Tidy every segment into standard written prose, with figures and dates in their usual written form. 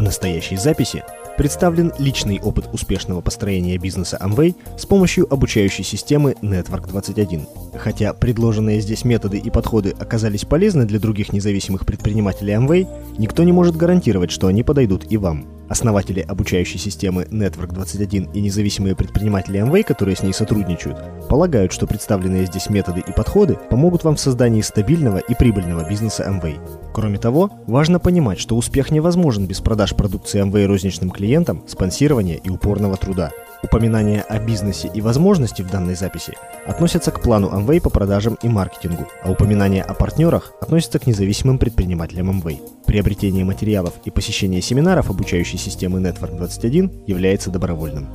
настоящей записи представлен личный опыт успешного построения бизнеса Amway с помощью обучающей системы Network 21. Хотя предложенные здесь методы и подходы оказались полезны для других независимых предпринимателей Amway, никто не может гарантировать, что они подойдут и вам. Основатели обучающей системы Network 21 и независимые предприниматели Amway, которые с ней сотрудничают, полагают, что представленные здесь методы и подходы помогут вам в создании стабильного и прибыльного бизнеса Amway. Кроме того, важно понимать, что успех невозможен без продаж продукции Amway розничным клиентам, спонсирования и упорного труда. Упоминания о бизнесе и возможности в данной записи относятся к плану Amway по продажам и маркетингу, а упоминания о партнерах относятся к независимым предпринимателям Amway. Приобретение материалов и посещение семинаров обучающей системы Network 21 является добровольным.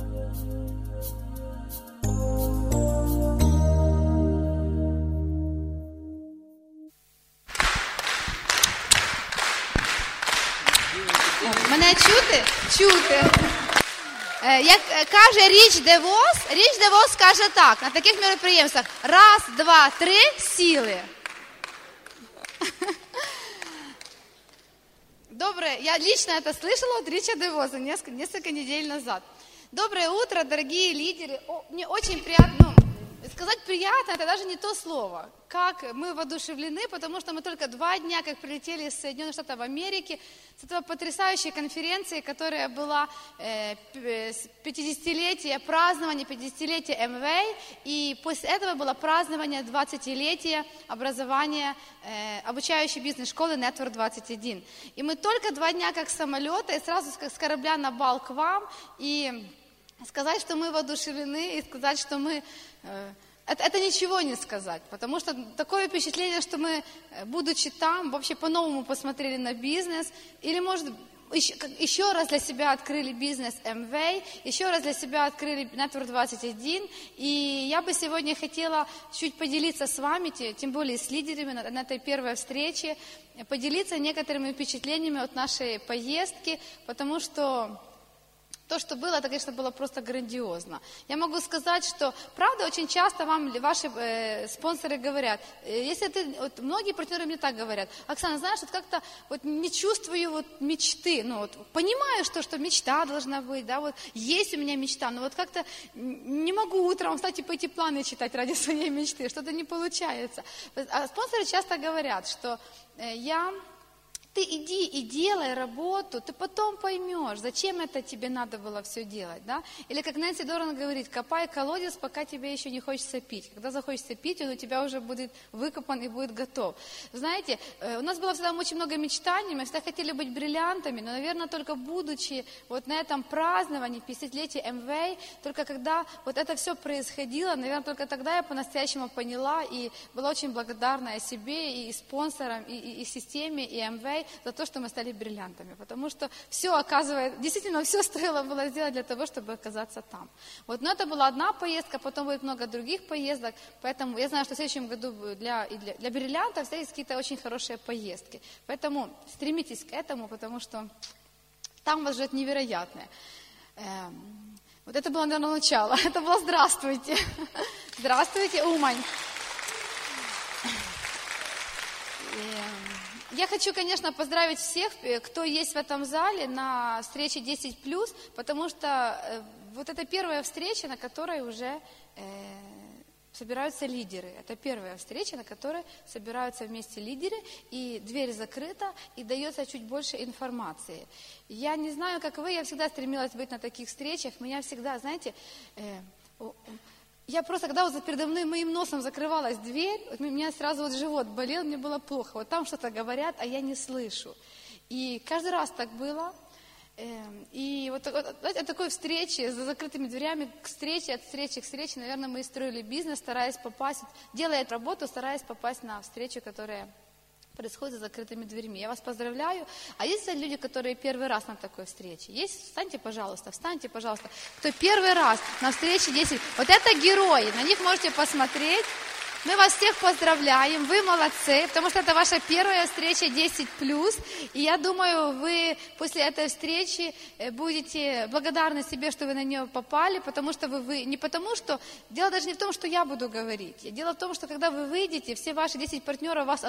Мене чути? Чути. Як каже Річ Девос каже так, на таких мероприємствах: раз, два, три, сіли. Доброе, я лично это слышала от Рича Девоза несколько недель назад. Доброе утро, дорогие лидеры. Мне очень приятно, сказать приятно, это даже не то слово. Как мы воодушевлены, потому что мы только 2 дня, как прилетели из Соединенных Штатов Америки, с этого потрясающей конференции, которая была 50-летие, празднование 50-летия Amway, и после этого было празднование 20-летия образования обучающей бизнес-школы Network 21. И мы только 2 дня как с самолета, и сразу с корабля на бал к вам, и сказать, что мы воодушевлены, и сказать, что мы... Это ничего не сказать, потому что такое впечатление, что мы, будучи там, вообще по-новому посмотрели на бизнес, или, может, еще раз для себя открыли бизнес Amway, еще раз для себя открыли Network 21, и я бы сегодня хотела чуть поделиться с вами, тем более с лидерами на этой первой встрече, поделиться некоторыми впечатлениями от нашей поездки, потому что... То, что было, это, конечно, было просто грандиозно. Я могу сказать, что, правда, очень часто вам ваши спонсоры говорят, если ты, вот многие партнеры мне так говорят: Оксана, знаешь, вот как-то вот не чувствую вот мечты, ну вот понимаю, что мечта должна быть, да, вот есть у меня мечта, но вот как-то не могу утром встать и пойти планы читать ради своей мечты, что-то не получается. А спонсоры часто говорят, что ты иди и делай работу, ты потом поймешь, зачем это тебе надо было все делать, да? Или как Нэнси Доран говорит: копай колодец, пока тебе еще не хочется пить. Когда захочется пить, он у тебя уже будет выкопан и будет готов. Знаете, у нас было всегда очень много мечтаний, мы всегда хотели быть бриллиантами, но, наверное, только будучи вот на этом праздновании 50-летия Amway, только когда вот это все происходило, наверное, только тогда я по-настоящему поняла и была очень благодарна и себе, и спонсорам, и системе, и Amway, за то, что мы стали бриллиантами, потому что все, оказывается, действительно все стоило было сделать для того, чтобы оказаться там. Вот, но это была одна поездка, потом будет много других поездок, поэтому я знаю, что в следующем году для бриллиантов есть какие-то очень хорошие поездки, поэтому стремитесь к этому, потому что там вас ждет невероятное. Вот это было, наверное, начало, это было здравствуйте, здравствуйте, Умань. Я хочу, конечно, поздравить всех, кто есть в этом зале на встрече 10+, потому что вот это первая встреча, на которой уже собираются лидеры. Это первая встреча, на которой собираются вместе лидеры, и дверь закрыта, и дается чуть больше информации. Я не знаю, как вы, я всегда стремилась быть на таких встречах. Меня всегда, знаете... Я просто, когда вот передо мной моим носом закрывалась дверь, вот у меня сразу вот живот болел, мне было плохо. Вот там что-то говорят, а я не слышу. И каждый раз так было. И вот от такой встречи за закрытыми дверями к встрече, от встречи к встрече, наверное, мы и строили бизнес, стараясь попасть, делая работу, стараясь попасть на встречу, которая происходит за закрытыми дверьми. Я вас поздравляю. А есть люди, которые первый раз на такой встрече? Есть? Встаньте, пожалуйста, кто первый раз на встрече 10. Вот это герои, на них можете посмотреть. Мы вас всех поздравляем, вы молодцы, потому что это ваша первая встреча 10+. И я думаю, вы после этой встречи будете благодарны себе, что вы на нее попали, потому что вы не потому, что... Дело даже не в том, что я буду говорить. Дело в том, что когда вы выйдете, все ваши 10 партнеров вас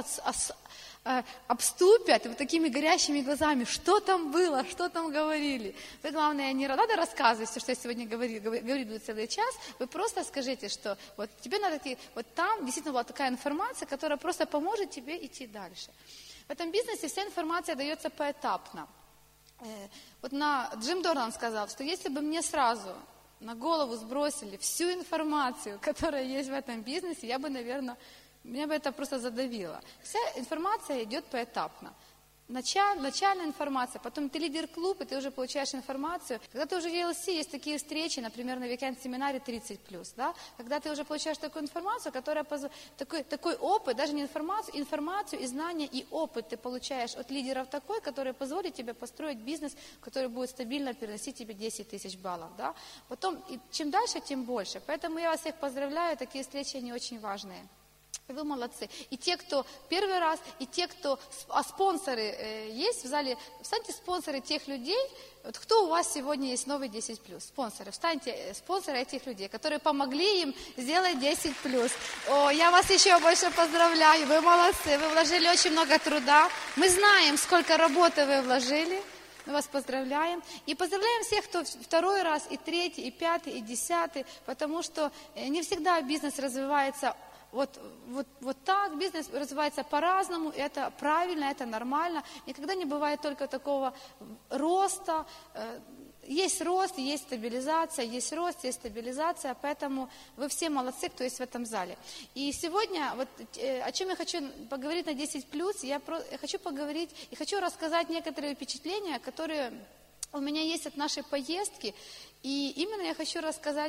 обступят вот такими горящими глазами. Что там было, что там говорили? Вы, главное, не надо рассказывать все, что я сегодня говорю целый час. Вы просто скажите, что вот тебе надо идти, вот там действительно была такая информация, которая просто поможет тебе идти дальше. В этом бизнесе вся информация дается поэтапно. Вот Джим Дорнан сказал, что если бы мне сразу на голову сбросили всю информацию, которая есть в этом бизнесе, я бы, наверное, меня бы это просто задавило. Вся информация идет поэтапно. Начальная информация, потом ты лидер клуба, и ты уже получаешь информацию. Когда ты уже в ELC, есть такие встречи, например, на weekend-семинаре 30+, да? Когда ты уже получаешь такую информацию, которая такой опыт, даже не информацию и знания, и опыт ты получаешь от лидеров такой, который позволит тебе построить бизнес, который будет стабильно переносить тебе 10 тысяч баллов. Да? Потом, чем дальше, тем больше. Поэтому я вас всех поздравляю, такие встречи, они очень важные. Вы молодцы. И те, кто первый раз, и те, кто... А спонсоры есть в зале? Встаньте спонсоры тех людей. Вот кто у вас сегодня есть новый 10+? Спонсоры. Встаньте спонсоры этих людей, которые помогли им сделать 10+. О, я вас еще больше поздравляю. Вы молодцы. Вы вложили очень много труда. Мы знаем, сколько работы вы вложили. Мы вас поздравляем. И поздравляем всех, кто второй раз, и третий, и пятый, и 10, потому что не всегда бизнес развивается вот так, бизнес развивается по-разному, это правильно, это нормально. Никогда не бывает только такого роста. Есть рост, есть стабилизация, есть рост, есть стабилизация, поэтому вы все молодцы, кто есть в этом зале. И сегодня, вот о чем я хочу поговорить на 10+, я хочу поговорить и хочу рассказать некоторые впечатления, которые у меня есть от нашей поездки. И именно я хочу рассказать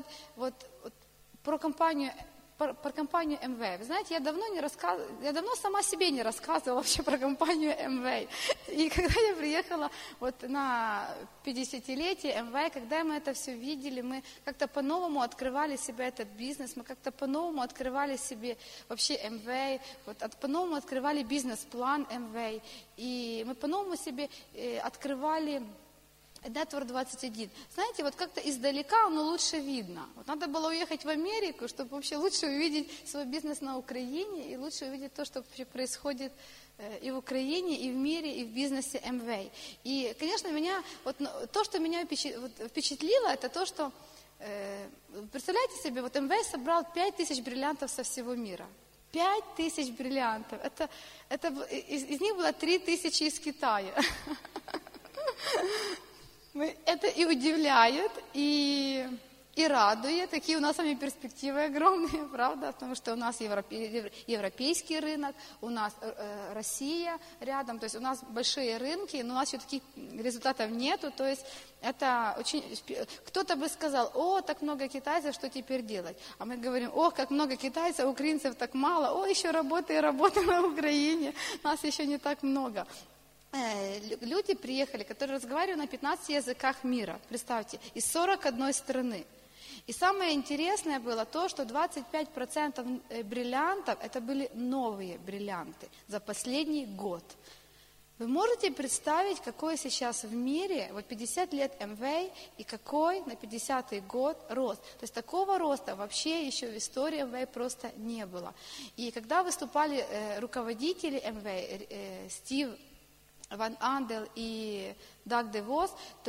про компанию Amway. Вы знаете, я давно сама себе не рассказывала вообще про компанию Amway. И когда я приехала на 50-летие Amway, когда мы это все видели, мы как-то по-новому открывали себе этот бизнес, мы как-то по-новому открывали себе вообще Amway, по-новому открывали бизнес-план Amway, и мы по-новому себе открывали Network 21. Знаете, вот как-то издалека оно лучше видно. Вот надо было уехать в Америку, чтобы вообще лучше увидеть свой бизнес на Украине и лучше увидеть то, что вообще происходит и в Украине, и в мире, и в бизнесе Amway. И, конечно, то, что меня впечатлило, это то, что, представляете себе, Amway собрал 5000 бриллиантов со всего мира. 5000 бриллиантов. Из них было 3000 из Китая. Это и удивляет, и радует, какие у нас с вами перспективы огромные, правда, потому что у нас европейский рынок, у нас Россия рядом, то есть у нас большие рынки, но у нас еще таких результатов нету, то есть это очень... Кто-то бы сказал, так много китайцев, что теперь делать? А мы говорим, как много китайцев, украинцев так мало, еще работа и работа на Украине, нас еще не так много. Люди приехали, которые разговаривают на 15 языках мира, представьте, из 41 страны. И самое интересное было то, что 25% бриллиантов это были новые бриллианты за последний год. Вы можете представить, какой сейчас в мире, 50 лет Amway, и какой на 50-й год рост. То есть такого роста вообще еще в истории Amway просто не было. И когда выступали руководители Amway, Стив Ван Андел и Даг Девос, то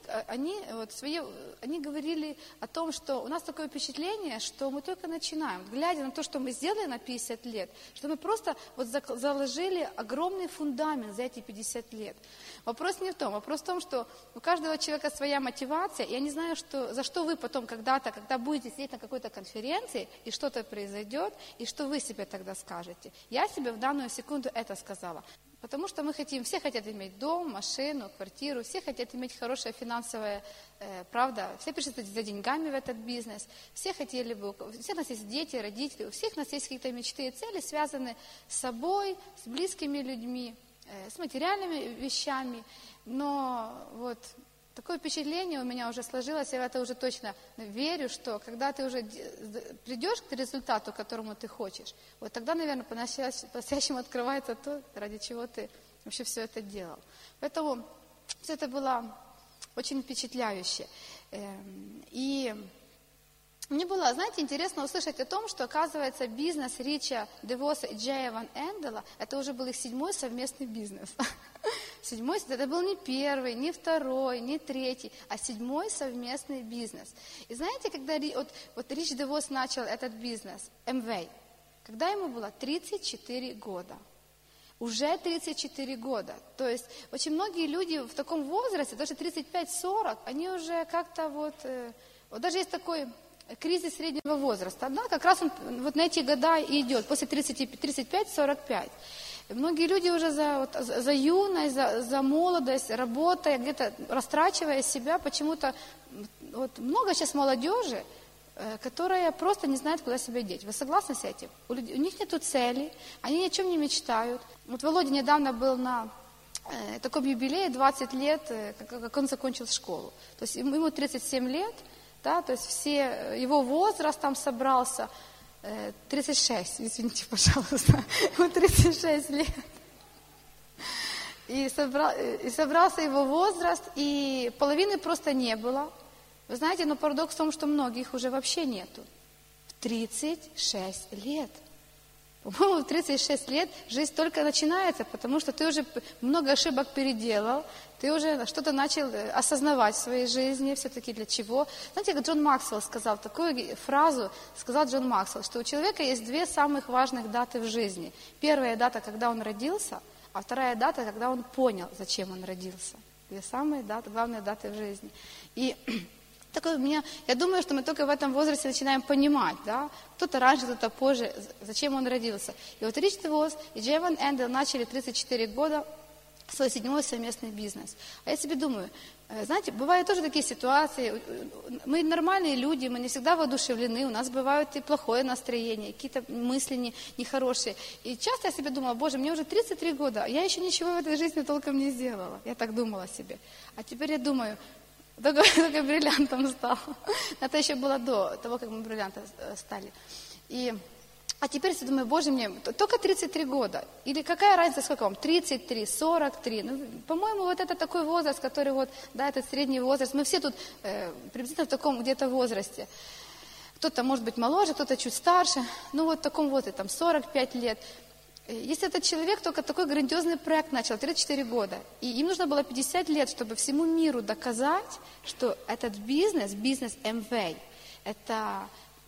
они говорили о том, что у нас такое впечатление, что мы только начинаем. Глядя на то, что мы сделали на 50 лет, что мы просто заложили огромный фундамент за эти 50 лет. Вопрос не в том. Вопрос в том, что у каждого человека своя мотивация. Я не знаю, за что вы потом когда будете сидеть на какой-то конференции, и что-то произойдет, и что вы себе тогда скажете. Я себе в данную секунду это сказала. Потому что все хотят иметь дом, машину, квартиру, все хотят иметь хорошее финансовое, правда, все пришли за деньгами в этот бизнес, все хотели бы, у всех у нас есть дети, родители, у всех у нас есть какие-то мечты и цели, связанные с собой, с близкими людьми, с материальными вещами, но такое впечатление у меня уже сложилось, я в это уже точно верю, что когда ты уже придешь к результату, к которому ты хочешь, вот тогда, наверное, по-настоящему открывается то, ради чего ты вообще все это делал. Поэтому все это было очень впечатляюще. И мне было, знаете, интересно услышать о том, что, оказывается, бизнес Рича Девоса и Джея Ван Эндела, это уже был их 7-й совместный бизнес. 7-й, это был не первый, не второй, не третий, а 7-й совместный бизнес. И знаете, когда вот Рич Девос начал этот бизнес, Amway, когда ему было 34 года. Уже 34 года. То есть очень многие люди в таком возрасте, даже 35-40, они уже как-то вот даже есть такой кризис среднего возраста, да, как раз он вот на эти года и идет, после 35-45. Многие люди уже за юность, за молодость, работая, где-то растрачивая себя, почему-то вот много сейчас молодежи, которая просто не знает, куда себя деть. Вы согласны с этим? У них нету цели, они ни о чем не мечтают. Вот Володя недавно был на таком юбилее, 20 лет, как он закончил школу. То есть ему 37 лет, да, то есть все, его возраст там собрался, 36, извините, пожалуйста, ему 36 лет. И собрался его возраст, и половины просто не было. Вы знаете, но парадокс в том, что многих уже вообще нету. В 36 лет. По-моему, в 36 лет жизнь только начинается, потому что ты уже много ошибок переделал, ты уже что-то начал осознавать в своей жизни, все-таки для чего. Знаете, как Джон Максвелл сказал, такую фразу сказал Джон Максвелл, что у человека есть 2 самых важных даты в жизни. Первая дата, когда он родился, а вторая дата, когда он понял, зачем он родился. 2 самые главные даты в жизни. И я думаю, что мы только в этом возрасте начинаем понимать, да, кто-то раньше, кто-то позже, зачем он родился. И вот Рич Девос и Джей Ван Эндел начали 34 года свой 7-й совместный бизнес. А я себе думаю, знаете, бывают тоже такие ситуации, мы нормальные люди, мы не всегда воодушевлены, у нас бывает и плохое настроение, какие-то мысли нехорошие. И часто я себе думала, Боже, мне уже 33 года, я еще ничего в этой жизни толком не сделала. Я так думала себе. А теперь я думаю, только бриллиантом стал. Это еще было до того, как мы бриллиантом стали. А теперь я думаю, Боже, мне только 33 года. Или какая разница, сколько вам? 33, 43. Ну, по-моему, вот это такой возраст, который вот, да, этот средний возраст. Мы все тут приблизительно в таком где-то возрасте. Кто-то может быть моложе, кто-то чуть старше. Ну, вот в таком возрасте, там, 45 лет. Если этот человек только такой грандиозный проект начал, 34 года, и им нужно было 50 лет, чтобы всему миру доказать, что этот бизнес Amway, это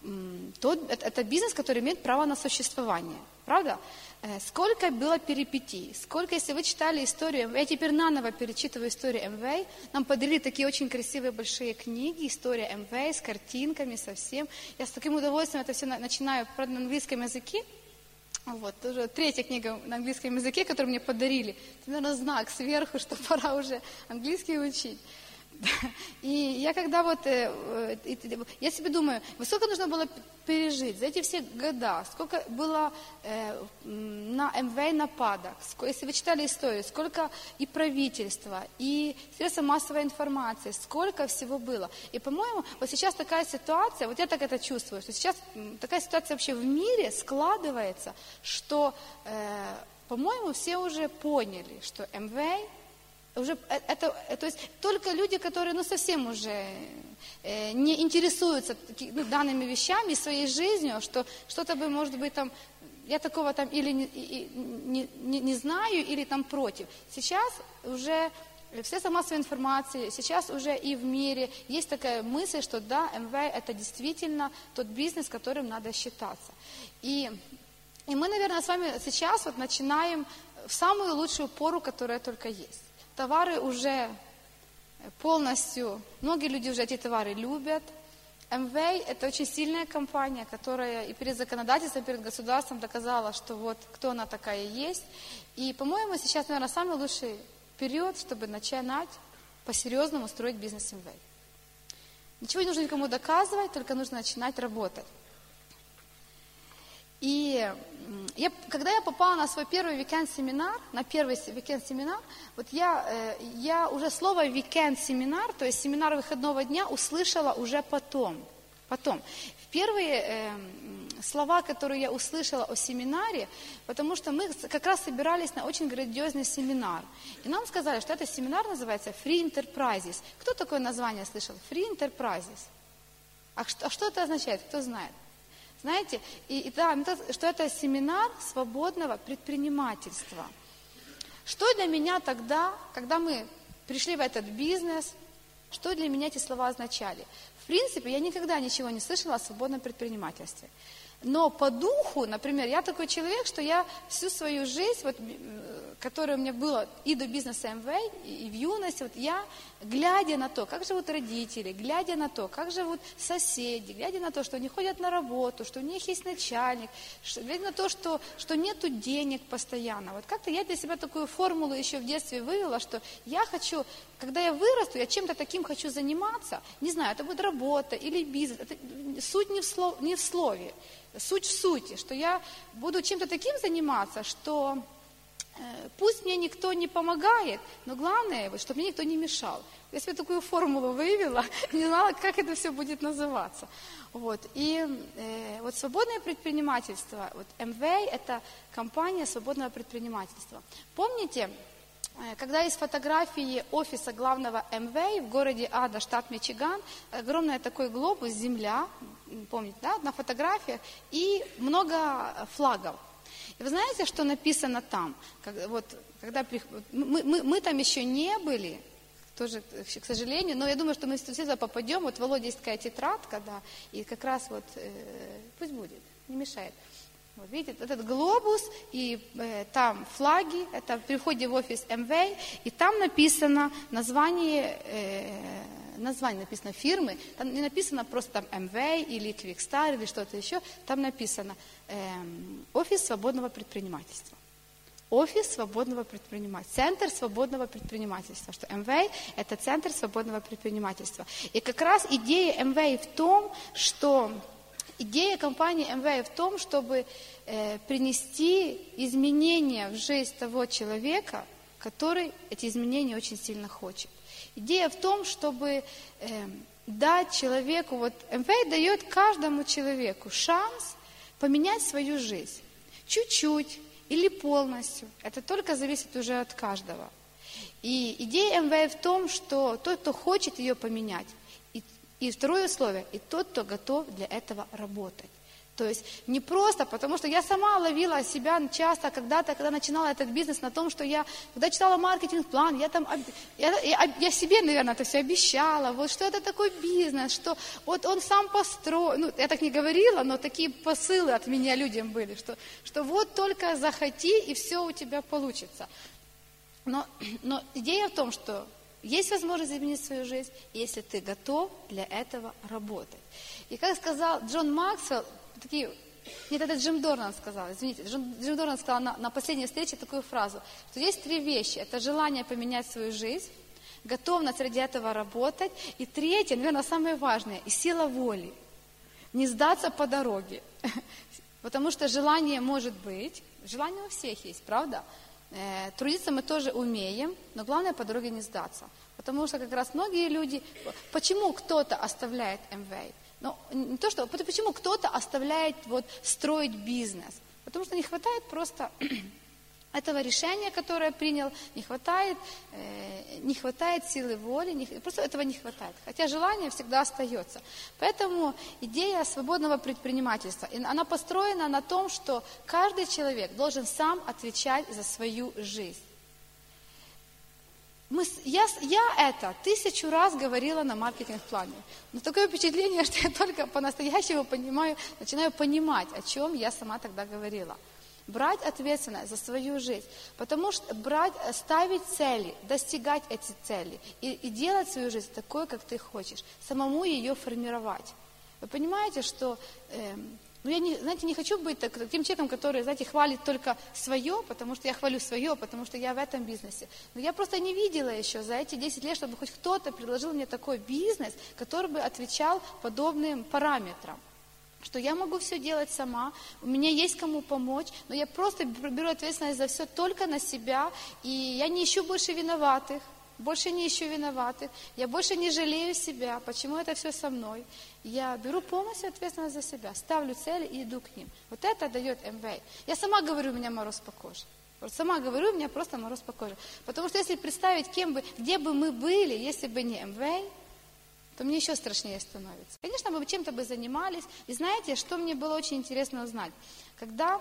бизнес, который имеет право на существование. Правда? Сколько было перипетий, сколько, если вы читали историю, я теперь наново перечитываю историю Amway, нам подарили такие очень красивые большие книги, история Amway с картинками, со всем. Я с таким удовольствием это все начинаю, правда, на английском языке. Вот, тоже 3-я книга на английском языке, которую мне подарили. Это, наверное, знак сверху, что пора уже английский учить. И я когда я себе думаю, сколько нужно было пережить за эти все года, сколько было на Amway нападок, если вы читали историю, сколько и правительства, и средства массовой информации, сколько всего было. И, по-моему, вот сейчас такая ситуация, вот я так это чувствую, что сейчас такая ситуация вообще в мире складывается, что, по-моему, все уже поняли, что Amway уже то есть только люди, которые совсем уже не интересуются данными вещами, своей жизнью, что что-то бы, может быть, там, я такого там или не знаю, или там против. Сейчас уже средства массовой информации, сейчас уже и в мире есть такая мысль, что да, Amway это действительно тот бизнес, которым надо считаться. И мы, наверное, с вами сейчас вот начинаем в самую лучшую пору, которая только есть. Товары уже полностью, многие люди уже эти товары любят. Amway – это очень сильная компания, которая и перед законодательством, и перед государством доказала, что вот кто она такая есть. И, по-моему, сейчас, наверное, самый лучший период, чтобы начинать по-серьезному строить бизнес Amway. Ничего не нужно никому доказывать, только нужно начинать работать. И когда я попала на свой первый уикенд-семинар, вот я уже слово уикенд-семинар, то есть семинар выходного дня, услышала уже потом. Первые слова, которые я услышала о семинаре, потому что мы как раз собирались на очень грандиозный семинар. И нам сказали, что этот семинар называется Free Enterprises. Кто такое название слышал? Free Enterprises. А что это означает? Кто знает? Знаете, что это семинар свободного предпринимательства. Что для меня тогда, когда мы пришли в этот бизнес, что для меня эти слова означали? В принципе, я никогда ничего не слышала о свободном предпринимательстве. Но по духу, например, я такой человек, что я всю свою жизнь, вот, которая у меня была и до бизнеса Amway, и в юности, вот я, глядя на то, как живут родители, глядя на то, как живут соседи, глядя на то, что они ходят на работу, что у них есть начальник, глядя на то, что нету денег постоянно. Вот как-то я для себя такую формулу еще в детстве вывела, что я хочу, когда я вырасту, я чем-то таким хочу заниматься, не знаю, это будет работа или бизнес, это, суть не в слове. Суть в сути, что я буду чем-то таким заниматься, что пусть мне никто не помогает, но главное, чтобы мне никто не мешал. Я себе такую формулу вывела, не знала, как это все будет называться. Вот. И вот свободное предпринимательство, вот Amway – это компания свободного предпринимательства. Помните, когда есть фотографии офиса главного Amway в городе Ада, штат Мичиган, огромный такой глобус, земля, помните, да, на фотографиях, и много флагов. И вы знаете, что написано там? Мы там еще не были, тоже, к сожалению, но я думаю, что мы сюда попадем. Вот Володя есть такая тетрадка, да, и как раз вот, пусть будет, не мешает. Вот видите, этот глобус, и там флаги, это при входе в офис Amway, и там написано название написано фирмы, там не написано просто там Amway или Quickstar или что-то еще, там написано офис свободного предпринимательства. Офис свободного предпринимательства, центр свободного предпринимательства, что Amway – это центр свободного предпринимательства. И как раз идея Amway в том, что идея компании Amway в том, чтобы принести изменения в жизнь того человека, который эти изменения очень сильно хочет. Идея в том, чтобы дать человеку, вот Amway дает каждому человеку шанс поменять свою жизнь. Чуть-чуть или полностью. Это только зависит уже от каждого. И идея Amway в том, что тот, кто хочет ее поменять, и второе условие, и тот, кто готов для этого работать. То есть не просто, потому что я сама ловила себя часто когда-то, когда начинала этот бизнес, на том, что когда читала маркетинг-план, я себе, наверное, это все обещала, вот что это такой бизнес, что вот он сам построил, ну, я так не говорила, но такие посылы от меня людям были, что вот только захоти, и все у тебя получится. Но идея в том, что есть возможность изменить свою жизнь, если ты готов для этого работать. И как сказал Джон Максвелл, это Джим Дорнан сказал, Джим Дорнан сказал на последней встрече такую фразу, что есть 3 вещи. Это желание поменять свою жизнь, готовность ради этого работать, и третье, наверное, самое важное, и сила воли. Не сдаться по дороге. Потому что желание может быть, желание у всех есть, правда? Трудиться мы тоже умеем, но главное по дороге не сдаться. Потому что как раз многие люди, почему кто-то оставляет Amway? Но не то, что, почему кто-то оставляет строить бизнес? Потому что не хватает просто этого решения, которое принял, не хватает силы воли, просто этого не хватает. Хотя желание всегда остается. Поэтому идея свободного предпринимательства, она построена на том, что каждый человек должен сам отвечать за свою жизнь. Я это 1000 раз говорила на маркетинг-плане. Но такое впечатление, что я только по-настоящему начинаю понимать, о чем я сама тогда говорила. Брать ответственность за свою жизнь, потому что ставить цели, достигать эти цели и делать свою жизнь такой, как ты хочешь, самому ее формировать. Вы понимаете, что я не хочу быть таким человеком, который, хвалит только свое, потому что я хвалю свое, потому что я в этом бизнесе. Но я просто не видела еще за эти 10 лет, чтобы хоть кто-то предложил мне такой бизнес, который бы отвечал подобным параметрам. что я могу все делать сама, у меня есть кому помочь, но я просто беру ответственность за все только на себя, и я не ищу больше виноватых, я больше не жалею себя, почему это все со мной. Я беру полностью ответственность за себя, ставлю цели и иду к ним. Вот это дает МВ. Я сама говорю, у меня мороз по коже. Сама говорю, у меня просто мороз по коже. Потому что если представить, где бы мы были, если бы не МВ, то мне еще страшнее становится. Конечно, мы чем-то бы занимались. И знаете, что мне было очень интересно узнать? Когда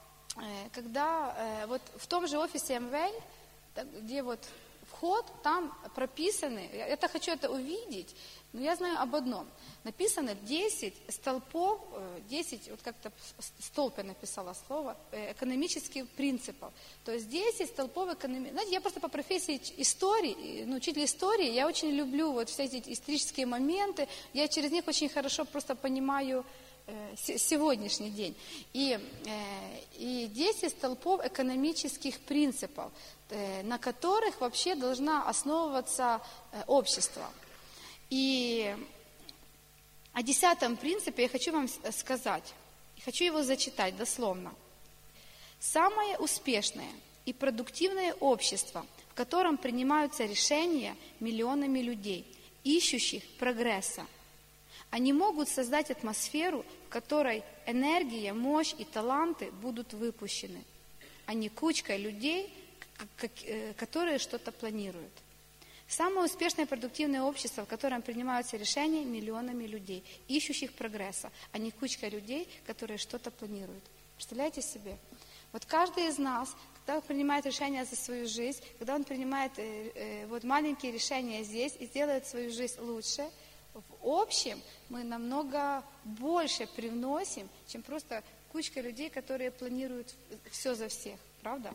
вот в том же офисе МВ, где вот вход, там прописаны, я хочу это увидеть, но я знаю об одном. Написано 10 столпов, 10, вот как-то столб я написала слово, экономических принципов. То есть 10 столпов экономики. Знаете, я просто по профессии учитель истории, я очень люблю вот все эти исторические моменты, я через них очень хорошо просто понимаю сегодняшний день. И 10 столпов экономических принципов, на которых вообще должна основываться общество. И о 10-м принципе я хочу вам сказать, хочу его зачитать дословно. Самое успешное и продуктивное общество, в котором принимаются решения миллионами людей, ищущих прогресса. Они могут создать атмосферу, в которой энергия, мощь и таланты будут выпущены, а не кучка людей, которые что-то планируют. Самое успешное и продуктивное общество, в котором принимаются решения миллионами людей, ищущих прогресса, а не кучка людей, которые что-то планируют. Представляете себе? Вот каждый из нас, когда он принимает решения за свою жизнь, когда он принимает вот маленькие решения здесь и делает свою жизнь лучше, в общем мы намного больше привносим, чем просто кучка людей, которые планируют все за всех. Правда?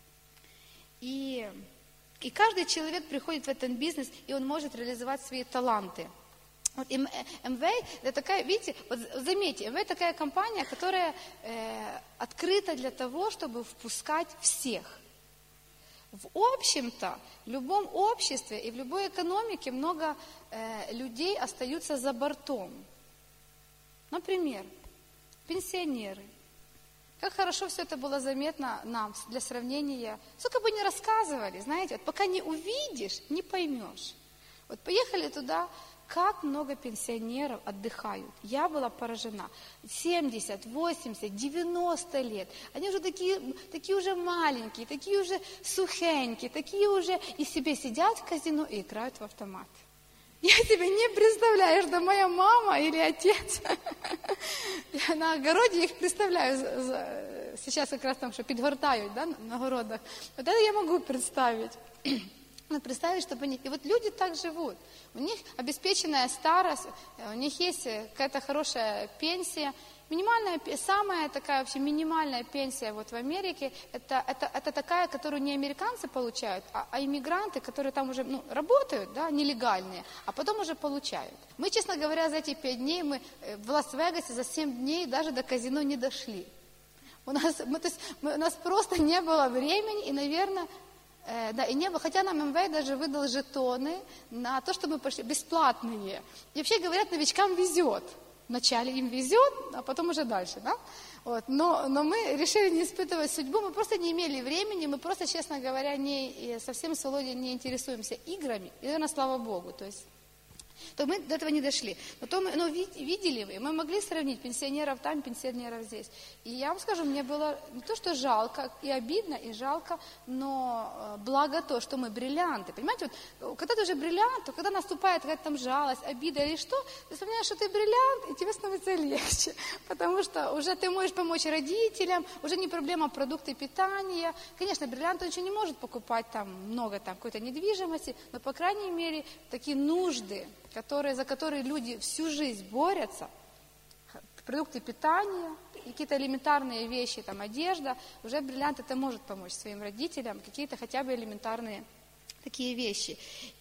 И каждый человек приходит в этот бизнес, и он может реализовать свои таланты. Вот МВ, это такая, видите, вот заметьте, МВ такая компания, которая открыта для того, чтобы впускать всех. В общем-то, в любом обществе и в любой экономике много людей остаются за бортом. Например, пенсионеры. Как хорошо все это было заметно нам для сравнения. Сколько бы ни рассказывали, знаете, вот пока не увидишь, не поймешь. Вот поехали туда, как много пенсионеров отдыхают. Я была поражена. 70, 80, 90 лет. Они уже такие уже маленькие, такие уже сухенькие, такие уже и себе сидят в казино и играют в автомат. Я себе не представляю, что моя мама или отец на огороде, их представляю, сейчас как раз там, что подгортают, да, на огородах. Вот это я могу представить. Но представить, чтобы они... И вот люди так живут. У них обеспеченная старость, у них есть какая-то хорошая пенсия. Минимальная, самая такая вообще минимальная пенсия вот в Америке, это такая, которую не американцы получают, а иммигранты, которые там уже работают, да, нелегальные, а потом уже получают. Мы, честно говоря, за эти 5 дней, мы в Лас-Вегасе за 7 дней даже до казино не дошли. У нас просто не было времени, и, наверное, да, и не было, хотя нам МВ даже выдал жетоны на то, чтобы мы пошли, бесплатные. И вообще, говорят, новичкам везет. Вначале им везет, а потом уже дальше, да? Вот. Но мы решили не испытывать судьбу, мы просто не имели времени, мы просто, честно говоря, совсем с Володей не интересуемся играми, и, наверное, слава Богу, то мы до этого не дошли. Но видели вы, мы могли сравнить пенсионеров там, пенсионеров здесь. И я вам скажу, мне было не то, что жалко, и обидно, и жалко, но благо то, что мы бриллианты. Понимаете, вот, когда ты уже бриллиант, то когда наступает какая-то там жалость, обида или что, ты вспоминаешь, что ты бриллиант, и тебе становится легче. Потому что уже ты можешь помочь родителям, уже не проблема продукты питания. Конечно, бриллиант ничего не может покупать там много там какой-то недвижимости, но, по крайней мере, такие нужды, за которые люди всю жизнь борются, продукты питания, какие-то элементарные вещи, там, одежда, уже бриллиант это может помочь своим родителям, какие-то хотя бы элементарные такие вещи.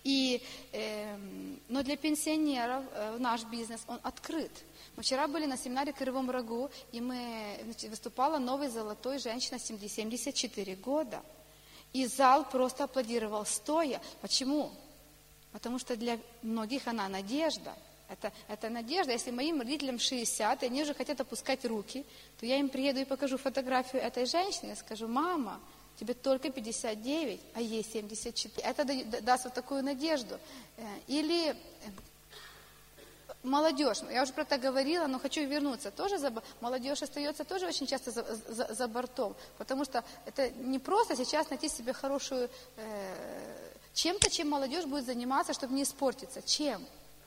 Но для пенсионеров наш бизнес, он открыт. Мы вчера были на семинаре в Кривом Рогу, и выступала новый золотой женщина 74 года. И зал просто аплодировал стоя. Почему? Потому что для многих она надежда. Это надежда. Если моим родителям 60, и они уже хотят опускать руки, то я им приеду и покажу фотографию этой женщины, и скажу: мама, тебе только 59, а ей 74. Это даст вот такую надежду. Или молодежь, я уже про это говорила, но хочу вернуться. Молодежь остается тоже очень часто за бортом, потому что это не просто сейчас найти себе хорошую, чем-то, чем молодежь будет заниматься, чтобы не испортиться. Чем?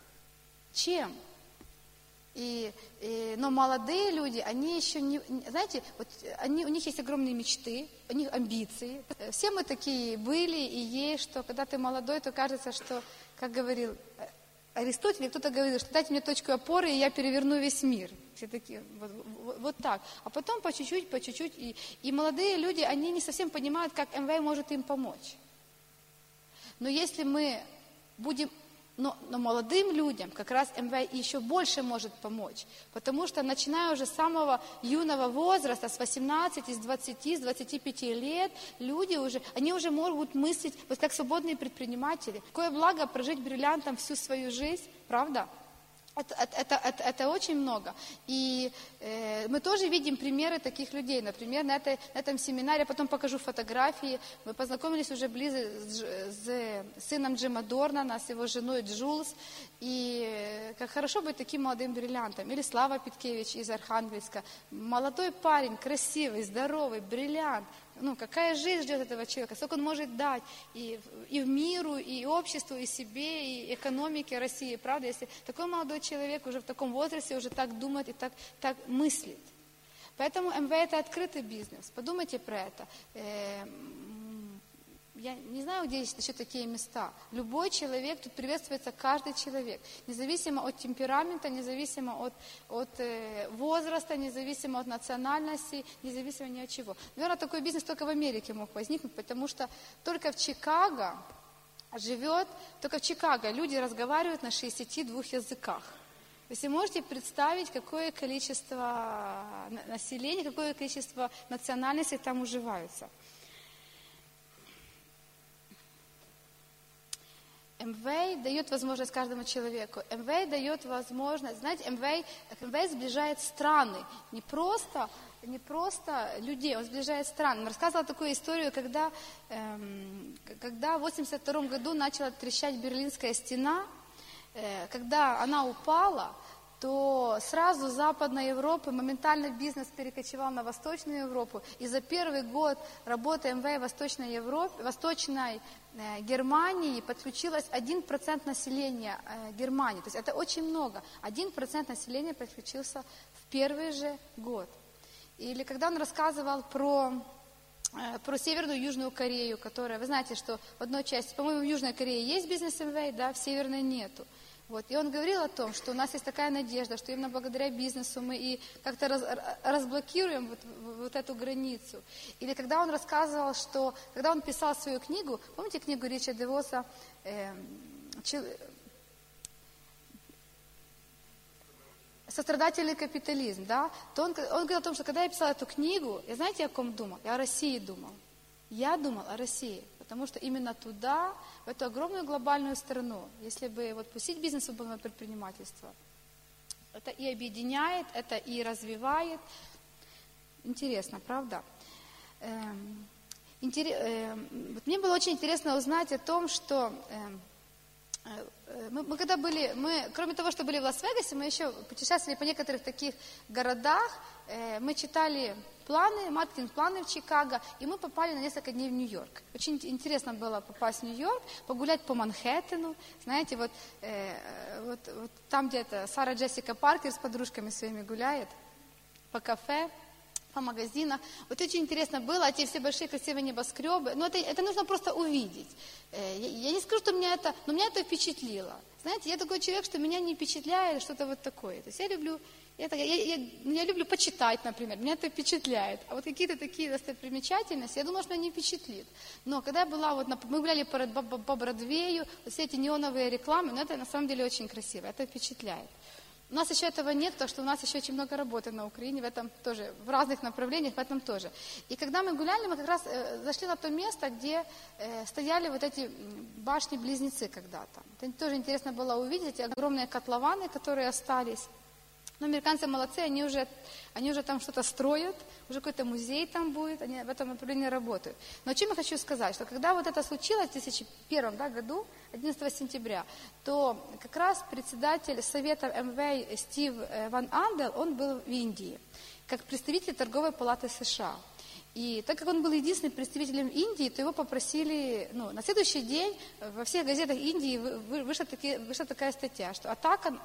Но молодые люди, они еще не, знаете, вот у них есть огромные мечты, у них амбиции. Все мы такие были и есть, что когда ты молодой, то кажется, что, как говорил Аристотель, кто-то говорил, что дайте мне точку опоры, и я переверну весь мир. Все такие, вот так. А потом по чуть-чуть, и молодые люди, они не совсем понимают, как МВ может им помочь. Но если мы будем... Но молодым людям как раз МВ еще больше может помочь, потому что начиная уже с самого юного возраста, с 18, с 20, с 25 лет, люди они уже могут мыслить вот как свободные предприниматели. Какое благо прожить бриллиантом всю свою жизнь, правда? Это очень много. И мы тоже видим примеры таких людей. Например, на этом семинаре, я потом покажу фотографии, мы познакомились уже близко с сыном Джима Дорнана, с его женой Джулс. И как хорошо быть таким молодым бриллиантом. Или Слава Питкевич из Архангельска. Молодой парень, красивый, здоровый, бриллиант. Какая жизнь ждет этого человека, сколько он может дать и в миру, и обществу, и себе, и экономике России, правда? Если такой молодой человек уже в таком возрасте уже так думает и так мыслит. Поэтому МВ – это открытый бизнес. Подумайте про это. Я не знаю, где есть еще такие места. Любой человек, тут приветствуется каждый человек. Независимо от темперамента, независимо от возраста, независимо от национальности, независимо ни от чего. Наверное, такой бизнес только в Америке мог возникнуть, потому что только в Чикаго люди разговаривают на 62 языках. То есть вы можете представить, какое количество населения, какое количество национальностей там уживаются. МВ дает возможность каждому человеку. МВ дает возможность, знаете, МВ сближает страны, не просто людей, он сближает страны. Он рассказывал такую историю, когда в 1982 году начала трещать Берлинская стена, когда она упала, то сразу с Западной Европы моментально бизнес перекочевал на Восточную Европу. И за первый год работы МВ в Восточной Германии подключилось 1% населения Германии. То есть это очень много. 1% населения подключился в первый же год. Или когда он рассказывал про Северную и Южную Корею, которая, вы знаете, что в одной части, по-моему, в Южной Корее есть бизнес МВ, да, в Северной нету. И он говорил о том, что у нас есть такая надежда, что именно благодаря бизнесу мы и как-то разблокируем вот эту границу. Или когда он рассказывал, что когда он писал свою книгу, помните книгу Ричарда Девоса «Сострадательный капитализм», да? То он говорил о том, что когда я писал эту книгу, я знаете, о ком думал? Я о России думал. Я думал о России, потому что именно туда, в эту огромную глобальную страну, если бы пустить бизнес в свободное предпринимательство, это и объединяет, это и развивает. Интересно, правда? Мне было очень интересно узнать о том, что мы когда были, кроме того, что были в Лас-Вегасе, мы еще путешествовали по некоторых таких городах, мы читали маркетинг-планы в Чикаго, и мы попали на несколько дней в Нью-Йорк. Очень интересно было попасть в Нью-Йорк, погулять по Манхэттену, знаете, вот там где-то Сара Джессика Паркер с подружками своими гуляет, по кафе, по магазинам. Очень интересно было, эти все большие красивые небоскребы. Но это нужно просто увидеть. Я не скажу, что меня это впечатлило. Знаете, я такой человек, что меня не впечатляет что-то вот такое. То есть я люблю почитать, например, меня это впечатляет. А вот какие-то такие достопримечательности, я думала, что меня не впечатлит. Но когда я была, мы гуляли по Бродвею, все эти неоновые рекламы, это на самом деле очень красиво, это впечатляет. У нас еще этого нет, потому что у нас еще очень много работы на Украине, в этом тоже, в разных направлениях, в этом тоже. И когда мы гуляли, мы как раз зашли на то место, где стояли вот эти башни-близнецы когда-то. Это тоже интересно было увидеть, эти огромные котлованы, которые остались. Но американцы молодцы, они уже там что-то строят, уже какой-то музей там будет, они в этом направлении работают. Но о чем я хочу сказать, что когда вот это случилось в 2001 году, 11 сентября, то как раз председатель Совета МВ Стив Ван Андел, он был в Индии, как представитель Торговой палаты США. И так как он был единственным представителем Индии, то его попросили, на следующий день во всех газетах Индии вышла такая статья, что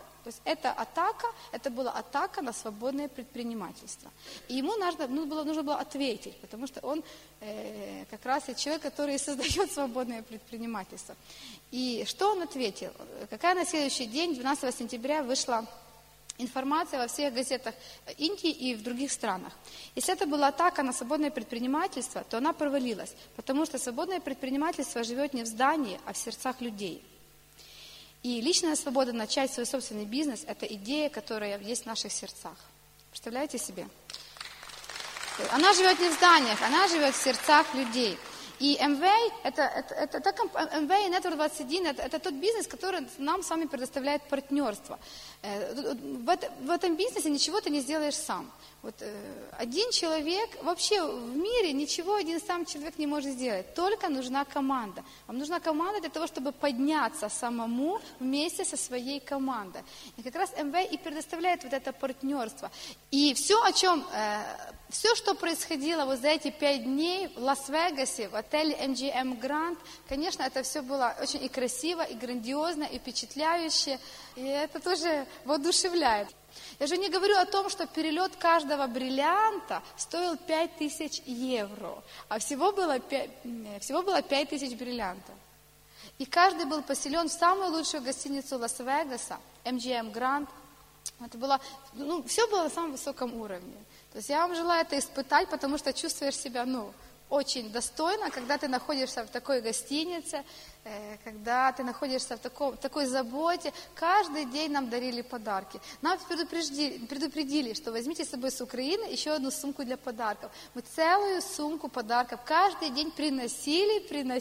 это была атака на свободное предпринимательство. И ему нужно было ответить, потому что он как раз и человек, который создает свободное предпринимательство. И что он ответил? Какая на следующий день, 12 сентября, вышла информация во всех газетах Индии и в других странах. Если это была атака на свободное предпринимательство, то она провалилась, потому что свободное предпринимательство живет не в здании, а в сердцах людей. И личная свобода начать свой собственный бизнес – это идея, которая есть в наших сердцах. Представляете себе? Она живет не в зданиях, она живет в сердцах людей. И Amway, Amway и Network 21 – это тот бизнес, который нам с вами предоставляет партнерство. В этом бизнесе ничего ты не сделаешь сам. Один человек, вообще в мире ничего один сам человек не может сделать, только нужна команда. Вам нужна команда для того, чтобы подняться самому вместе со своей командой. И как раз Amway и предоставляет вот это партнерство. И все, что происходило за эти 5 дней в Лас-Вегасе, в отеле MGM Grand, конечно, это все было очень и красиво, и грандиозно, и впечатляюще, и это тоже воодушевляет. Я же не говорю о том, что перелет каждого бриллианта стоил 5000 евро, а всего было 5000 бриллиантов. И каждый был поселен в самую лучшую гостиницу Лас-Вегаса, MGM Grand. Это было, все было на самом высоком уровне. То есть я вам желаю это испытать, потому что чувствуешь себя, очень достойно, когда ты находишься в такой гостинице, когда ты находишься в такой заботе. Каждый день нам дарили подарки. Нам предупредили, что возьмите с собой с Украины еще одну сумку для подарков. Мы целую сумку подарков каждый день приносили.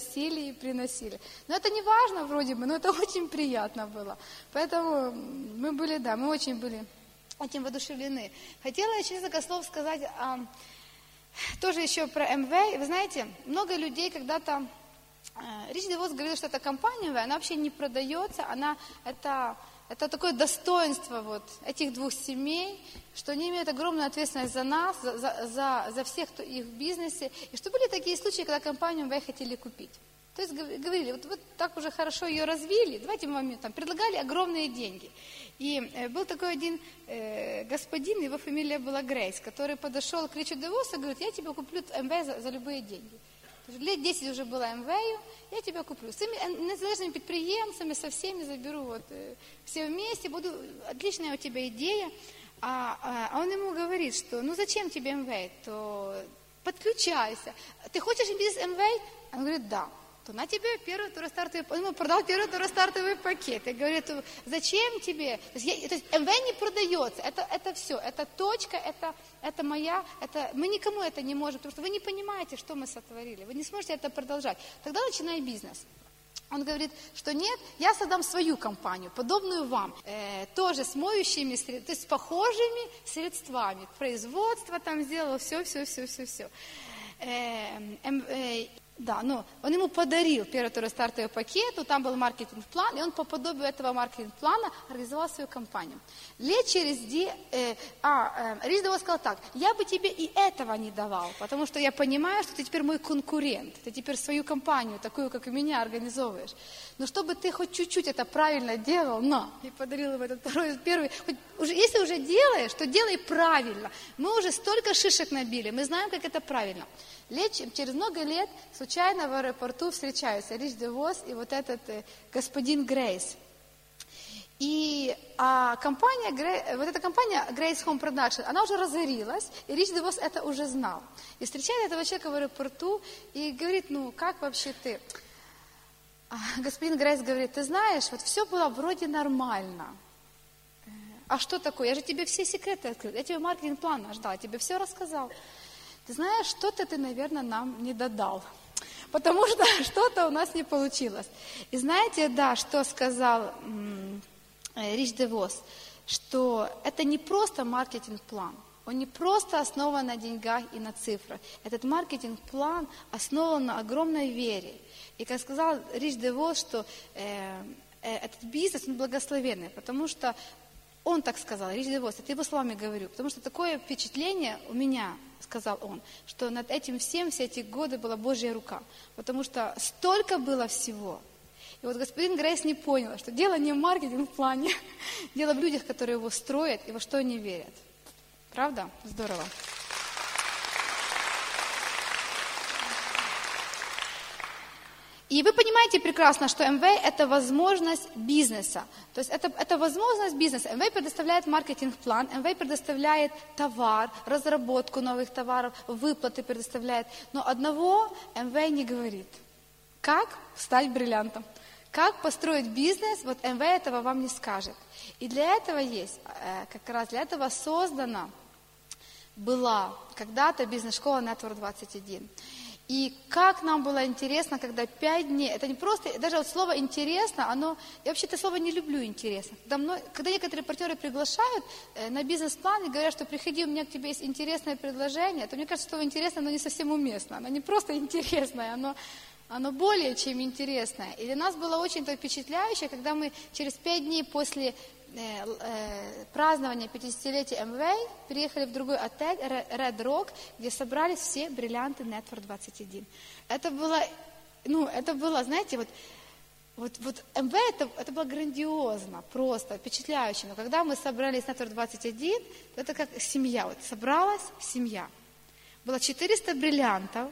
Но это не важно вроде бы, но это очень приятно было. Поэтому мы очень были этим воодушевлены. Хотела я несколько слов сказать тоже еще про Amway. Вы знаете, много людей когда-то... Рич ДeVos говорил, что эта компания Amway, она вообще не продается, это такое достоинство этих двух семей, что они имеют огромную ответственность за нас, за всех, кто их в бизнесе. И что были такие случаи, когда компанию Amway хотели купить. То есть говорили, вот так уже хорошо ее развили, давайте мы вам предлагали огромные деньги. И был такой один господин, его фамилия была Грейс, который подошел к Ричу ДeVosу и говорит, я тебе куплю Amway за любые деньги. Лет 10 уже было Amway, я тебя куплю. С теми незалежными підприємцями, со всеми заберу, все вместе, отличная у тебя идея. А он ему говорит, что зачем тебе Amway, то подключайся. Ты хочешь бизнес Amway? Он говорит, да. То на тебе он ему продал первый второстартовый пакет. И говорит, зачем тебе? То есть Amway не продается, это все, это точка, это моя, мы никому это не можем, потому что вы не понимаете, что мы сотворили, вы не сможете это продолжать. Тогда начинай бизнес. Он говорит, что нет, я создам свою компанию, подобную вам, тоже с моющими средствами, то есть с похожими средствами. Производство там сделал, все. Да, но он ему подарил первый стартовый пакет, там был маркетинг-план, и он по подобию этого маркетинг-плана организовал свою компанию. Лет через Рич ДeVos сказал так, я бы тебе и этого не давал, потому что я понимаю, что ты теперь мой конкурент, ты теперь свою компанию, такую, как и меня, организовываешь. Но чтобы ты хоть чуть-чуть это правильно делал, и подарил ему этот первый. Если уже делаешь, то делай правильно. Мы уже столько шишек набили, мы знаем, как это правильно. Через много лет случайно в аэропорту встречаются Рич ДeVos и этот господин Грейс. И эта компания Grace Home Production, она уже разорилась, и Рич ДeVos это уже знал. И встречает этого человека в аэропорту и говорит, как вообще ты? Господин Грейс говорит, ты знаешь, все было вроде нормально. А что такое? Я же тебе все секреты открыл, я тебе маркетинг-план ждал, я тебе все рассказал. Ты знаешь, что-то ты, наверное, нам не додал, потому что что-то у нас не получилось. И знаете, да, что сказал Рич ДeVos, что это не просто маркетинг-план, он не просто основан на деньгах и на цифрах. Этот маркетинг-план основан на огромной вере. И как сказал Рич ДeVos, что этот бизнес, он благословенный, потому что он так сказал, Рич ДeVos, это его словами говорю, потому что такое впечатление у меня, сказал он, что над этим всем все эти годы была Божья рука, потому что столько было всего. И вот господин Грейс не понял, что дело не в маркетинг-плане, дело в людях, которые его строят и во что они верят. Правда? Здорово. И вы понимаете прекрасно, что МВ – это возможность бизнеса. То есть это возможность бизнеса. МВ предоставляет маркетинг-план, МВ предоставляет товар, разработку новых товаров, выплаты предоставляет. Но одного МВ не говорит. Как стать бриллиантом? Как построить бизнес? Вот МВ этого вам не скажет. И для этого есть, как раз для этого создана была когда-то бизнес-школа Network 21. И как нам было интересно, когда 5 дней, это не просто, даже вот слово «интересно», оно, я вообще это слово не люблю «интересно». Когда некоторые партнеры приглашают на бизнес-план и говорят, что приходи, у меня к тебе есть интересное предложение, то мне кажется, что слово «интересно», оно не совсем уместно, оно не просто интересное, оно более чем интересное. И для нас было очень впечатляюще, когда мы через 5 дней после празднования 50-летия МВ переехали в другой отель, Red Rock, где собрались все бриллианты Network 21. Это было, знаете, вот МВ это было грандиозно, просто впечатляюще. Но когда мы собрались в Network 21, это как семья, вот собралась семья. Было 400 бриллиантов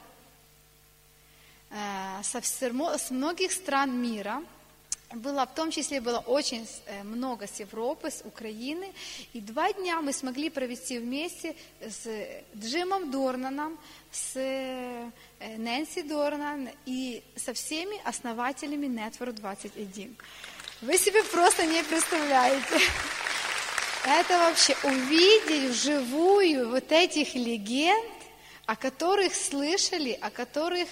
с многих стран мира. В том числе было очень много с Европы, с Украины. И 2 дня мы смогли провести вместе с Джимом Дорнаном, с Нэнси Дорнан и со всеми основателями Network 21. Вы себе просто не представляете. Это вообще увидеть вживую вот этих легенд, о которых слышали, о которых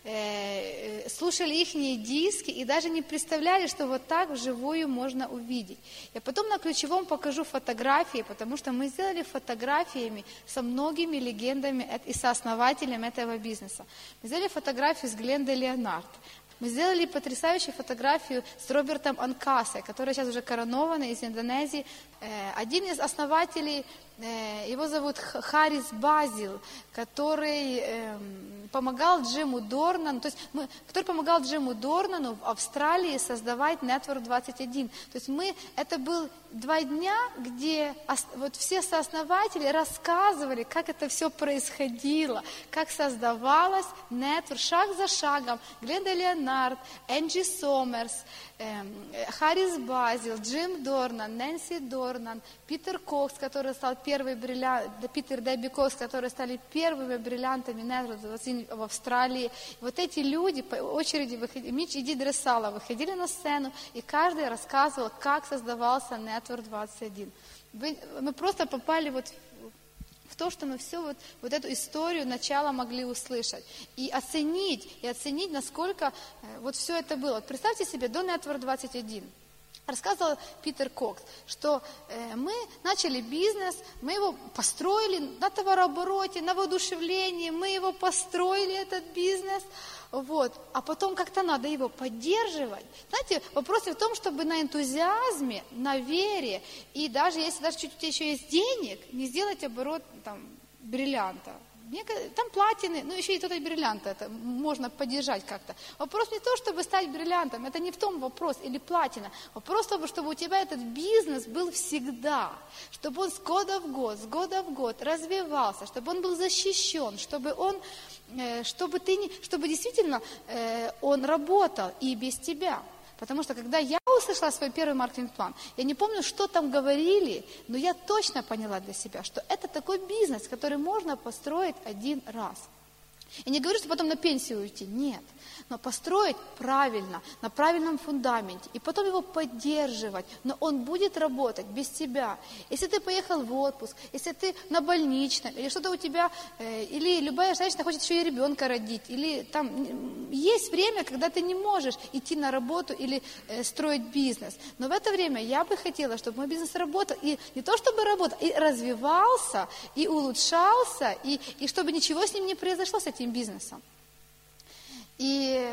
слушали их диски и даже не представляли, что вот так вживую можно увидеть. Я потом на ключевом покажу фотографии, потому что мы сделали фотографиями со многими легендами и сооснователями этого бизнеса. Мы сделали фотографию с Глендой Леонард. Мы сделали потрясающую фотографию с Робертом Анкасой, который сейчас уже коронованный из Индонезии. Один из основателей, его зовут Харис Базил, который помогал Джиму Дорнану, который помогал Джиму Дорнану в Австралии создавать Network 21. То есть это был 2 дня, где вот все сооснователи рассказывали, как это все происходило, как создавалась Network шаг за шагом. Гленда Леонард, Энджи Сомерс, Харис Базил, Джим Дорнан, Нэнси Дорнан, Питер Кокс, который стал Питер Дэбби Кокс, которые стали первыми бриллиантами Network в Австралии. Вот эти люди по очереди выходили, Мич и Ди Дресала выходили на сцену, и каждый рассказывал, как создавался Network 21. Мы просто попали в то, что мы все вот эту историю начала могли услышать и оценить, насколько вот все это было. Вот представьте себе, до Network 21 рассказывал Питер Кокс, что мы начали бизнес, мы его построили на товарообороте, на воодушевлении, мы его построили, этот бизнес, а потом как-то надо его поддерживать. Знаете, вопрос в том, чтобы на энтузиазме, на вере, и даже если чуть у тебя еще есть денег, не сделать оборот бриллианта. Там платины, еще и тот бриллиант, это можно поддержать как-то. Вопрос не то, чтобы стать бриллиантом, это не в том вопрос, или платина. Вопрос в том, чтобы у тебя этот бизнес был всегда, чтобы он с года в год развивался, чтобы он был защищен, чтобы действительно он работал и без тебя. Потому что когда я услышала свой первый маркетинг-план, я не помню, что там говорили, но я точно поняла для себя, что это такой бизнес, который можно построить один раз. Я не говорю, что потом на пенсию уйти, нет. Но построить правильно, на правильном фундаменте, и потом его поддерживать. Но он будет работать без тебя. Если ты поехал в отпуск, если ты на больничном, или что-то у тебя, или любая женщина хочет еще и ребенка родить, или там есть время, когда ты не можешь идти на работу или строить бизнес. Но в это время я бы хотела, чтобы мой бизнес работал, и не то чтобы работал, и развивался, и улучшался, и чтобы ничего с ним не произошло, с этим бизнесом. И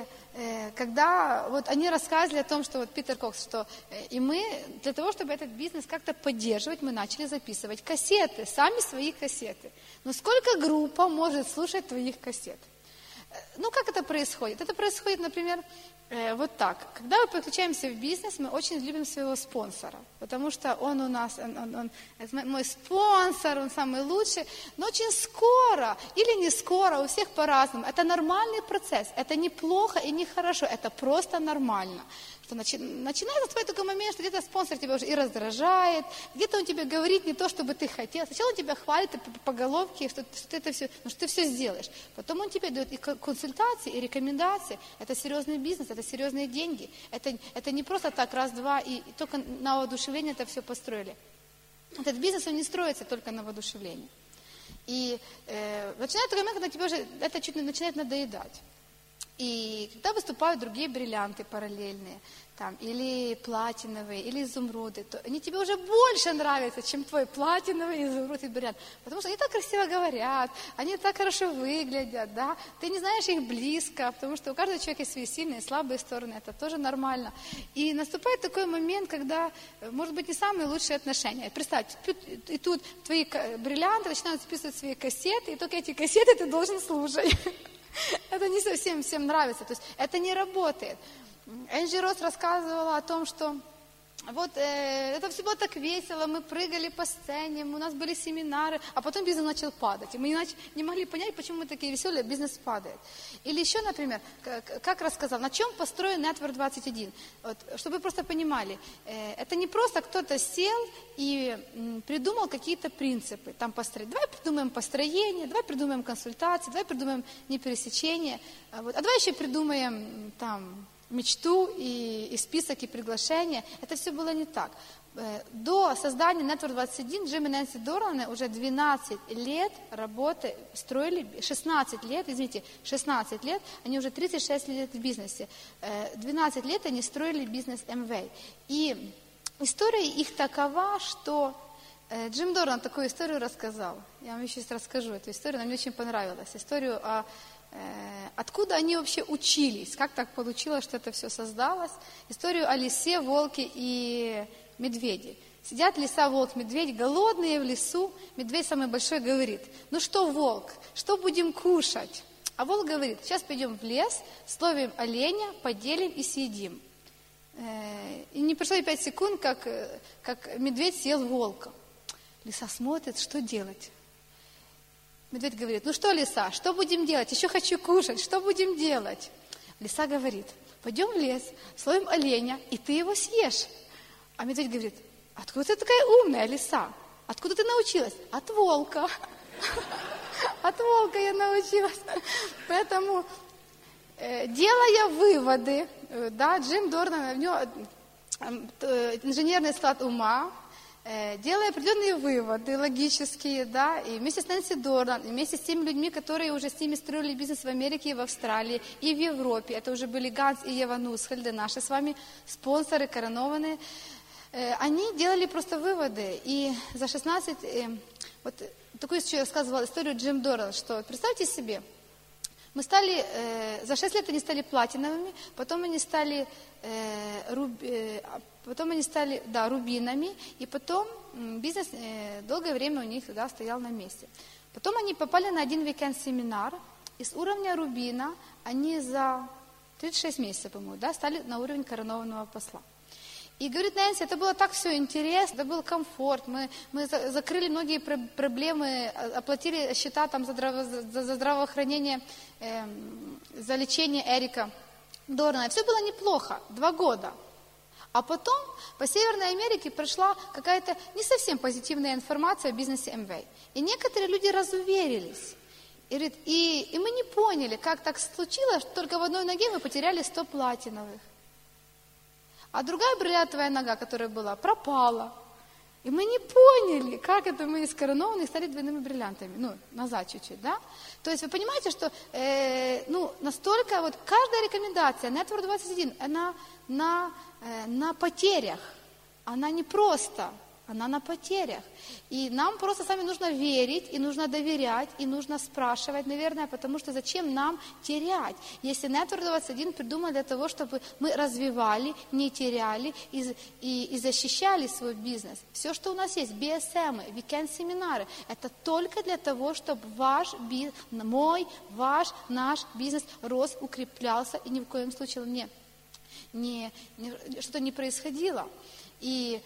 когда вот они рассказывали о том, что вот Питер Кокс, что и мы для того, чтобы этот бизнес как-то поддерживать, мы начали записывать кассеты, сами свои кассеты. Но сколько группа может слушать твоих кассет? Ну, как это происходит? Это происходит, например, вот так. Когда мы подключаемся в бизнес, мы очень любим своего спонсора, потому что он у нас, он мой спонсор, он самый лучший, но очень скоро или не скоро, у всех по-разному. Это нормальный процесс, это не плохо и не хорошо, это просто нормально. Что начинается твой такой момент, что где-то спонсор тебя уже и раздражает, где-то он тебе говорит не то, что бы ты хотел. Сначала он тебя хвалит по головке, что ты это все, ну, что ты все сделаешь. Потом он тебе дает и консультации, и рекомендации. Это серьезный бизнес, это серьезные деньги. Это не просто так раз-два и только на воодушевление это все построили. Этот бизнес, он не строится только на воодушевлении. И начинает такой момент, когда тебе уже это чуть начинает надоедать. И когда выступают другие бриллианты параллельные, там, или платиновые, или изумруды, то они тебе уже больше нравятся, чем твой платиновый, изумруд и бриллиант. Потому что они так красиво говорят, они так хорошо выглядят, да? Ты не знаешь их близко, потому что у каждого человека есть свои сильные и слабые стороны, это тоже нормально. И наступает такой момент, когда, может быть, не самые лучшие отношения. Представь, и тут твои бриллианты начинают записывать свои кассеты, и только эти кассеты ты должен слушать. Это не совсем всем нравится, то есть это не работает. Энджи Росс рассказывала о том, что вот это все было так весело, мы прыгали по сцене, у нас были семинары, а потом бизнес начал падать. И мы не могли понять, почему мы такие веселые, бизнес падает. Или еще, например, как рассказал, на чем построен Network 21? Вот, чтобы вы просто понимали, это не просто кто-то сел и придумал какие-то принципы. Там построить. Давай придумаем построение, давай придумаем консультации, давай придумаем непересечение, вот, а давай еще придумаем там мечту и список, и приглашения. Это все было не так. До создания Network 21 Джим и Нэнси Дорланы уже 12 лет работы строили, 16 лет, они уже 36 лет в бизнесе. 12 лет они строили бизнес Amway. И история их такова, что Джим Дорлан такую историю рассказал. Я вам еще расскажу эту историю, она мне очень понравилась. Историю о откуда они вообще учились, как так получилось, что это все создалось. Историю о лисе, волке и медведе. Сидят лиса, волк, медведь, голодные в лесу. Медведь самый большой говорит: ну что, волк, что будем кушать? А волк говорит: сейчас пойдем в лес, словим оленя, поделим и съедим. И не прошло и 5 секунд, как медведь съел волка. Лиса смотрит, что делать? Медведь говорит: ну что, лиса, что будем делать? Еще хочу кушать, что будем делать? Лиса говорит: пойдем в лес, словим оленя, и ты его съешь. А медведь говорит: откуда ты такая умная, лиса? Откуда ты научилась? От волка. От волка я научилась. Поэтому, делая выводы, да, Джим Дорлан, у него инженерный склад ума, делая определенные выводы логические, да, и вместе с Нэнси Дорлан, и вместе с теми людьми, которые уже с ними строили бизнес в Америке и в Австралии, и в Европе, это уже были Ганс и Ева Нусхельды, наши с вами спонсоры коронованные, они делали просто выводы, и за 16, вот такую я рассказывала историю Джим Дорлан, что, представьте себе, мы стали, за 6 лет они стали платиновыми, потом они стали рубинами, и потом бизнес долгое время у них стоял на месте. Потом они попали на один уикенд-семинар, и с уровня рубина они за 36 месяцев, по-моему, стали на уровень коронованного посла. И говорит Нэнси, это было так все интересно, это был комфорт, мы закрыли многие проблемы, оплатили счета там, за здравоохранение, за лечение Эрика Дорлана. Все было неплохо, 2 года. А потом по Северной Америке пришла какая-то не совсем позитивная информация о бизнесе Amway. И некоторые люди разуверились. И, говорит, и мы не поняли, как так случилось, что только в одной ноге мы потеряли 100 платиновых. А другая бриллиантовая нога, которая была, пропала. И мы не поняли, как это мы из коронованных стали двойными бриллиантами. Назад чуть-чуть, да? То есть вы понимаете, что настолько вот каждая рекомендация Network 21, она на потерях. Она не просто, она на потерях. И нам просто сами нужно верить, и нужно доверять, и нужно спрашивать, наверное, потому что зачем нам терять? Если Network 21 придуман для того, чтобы мы развивали, не теряли и защищали свой бизнес. Все, что у нас есть, BSM, weekend-семинары, это только для того, чтобы ваш бизнес рос, укреплялся, и ни в коем случае что-то не происходило. И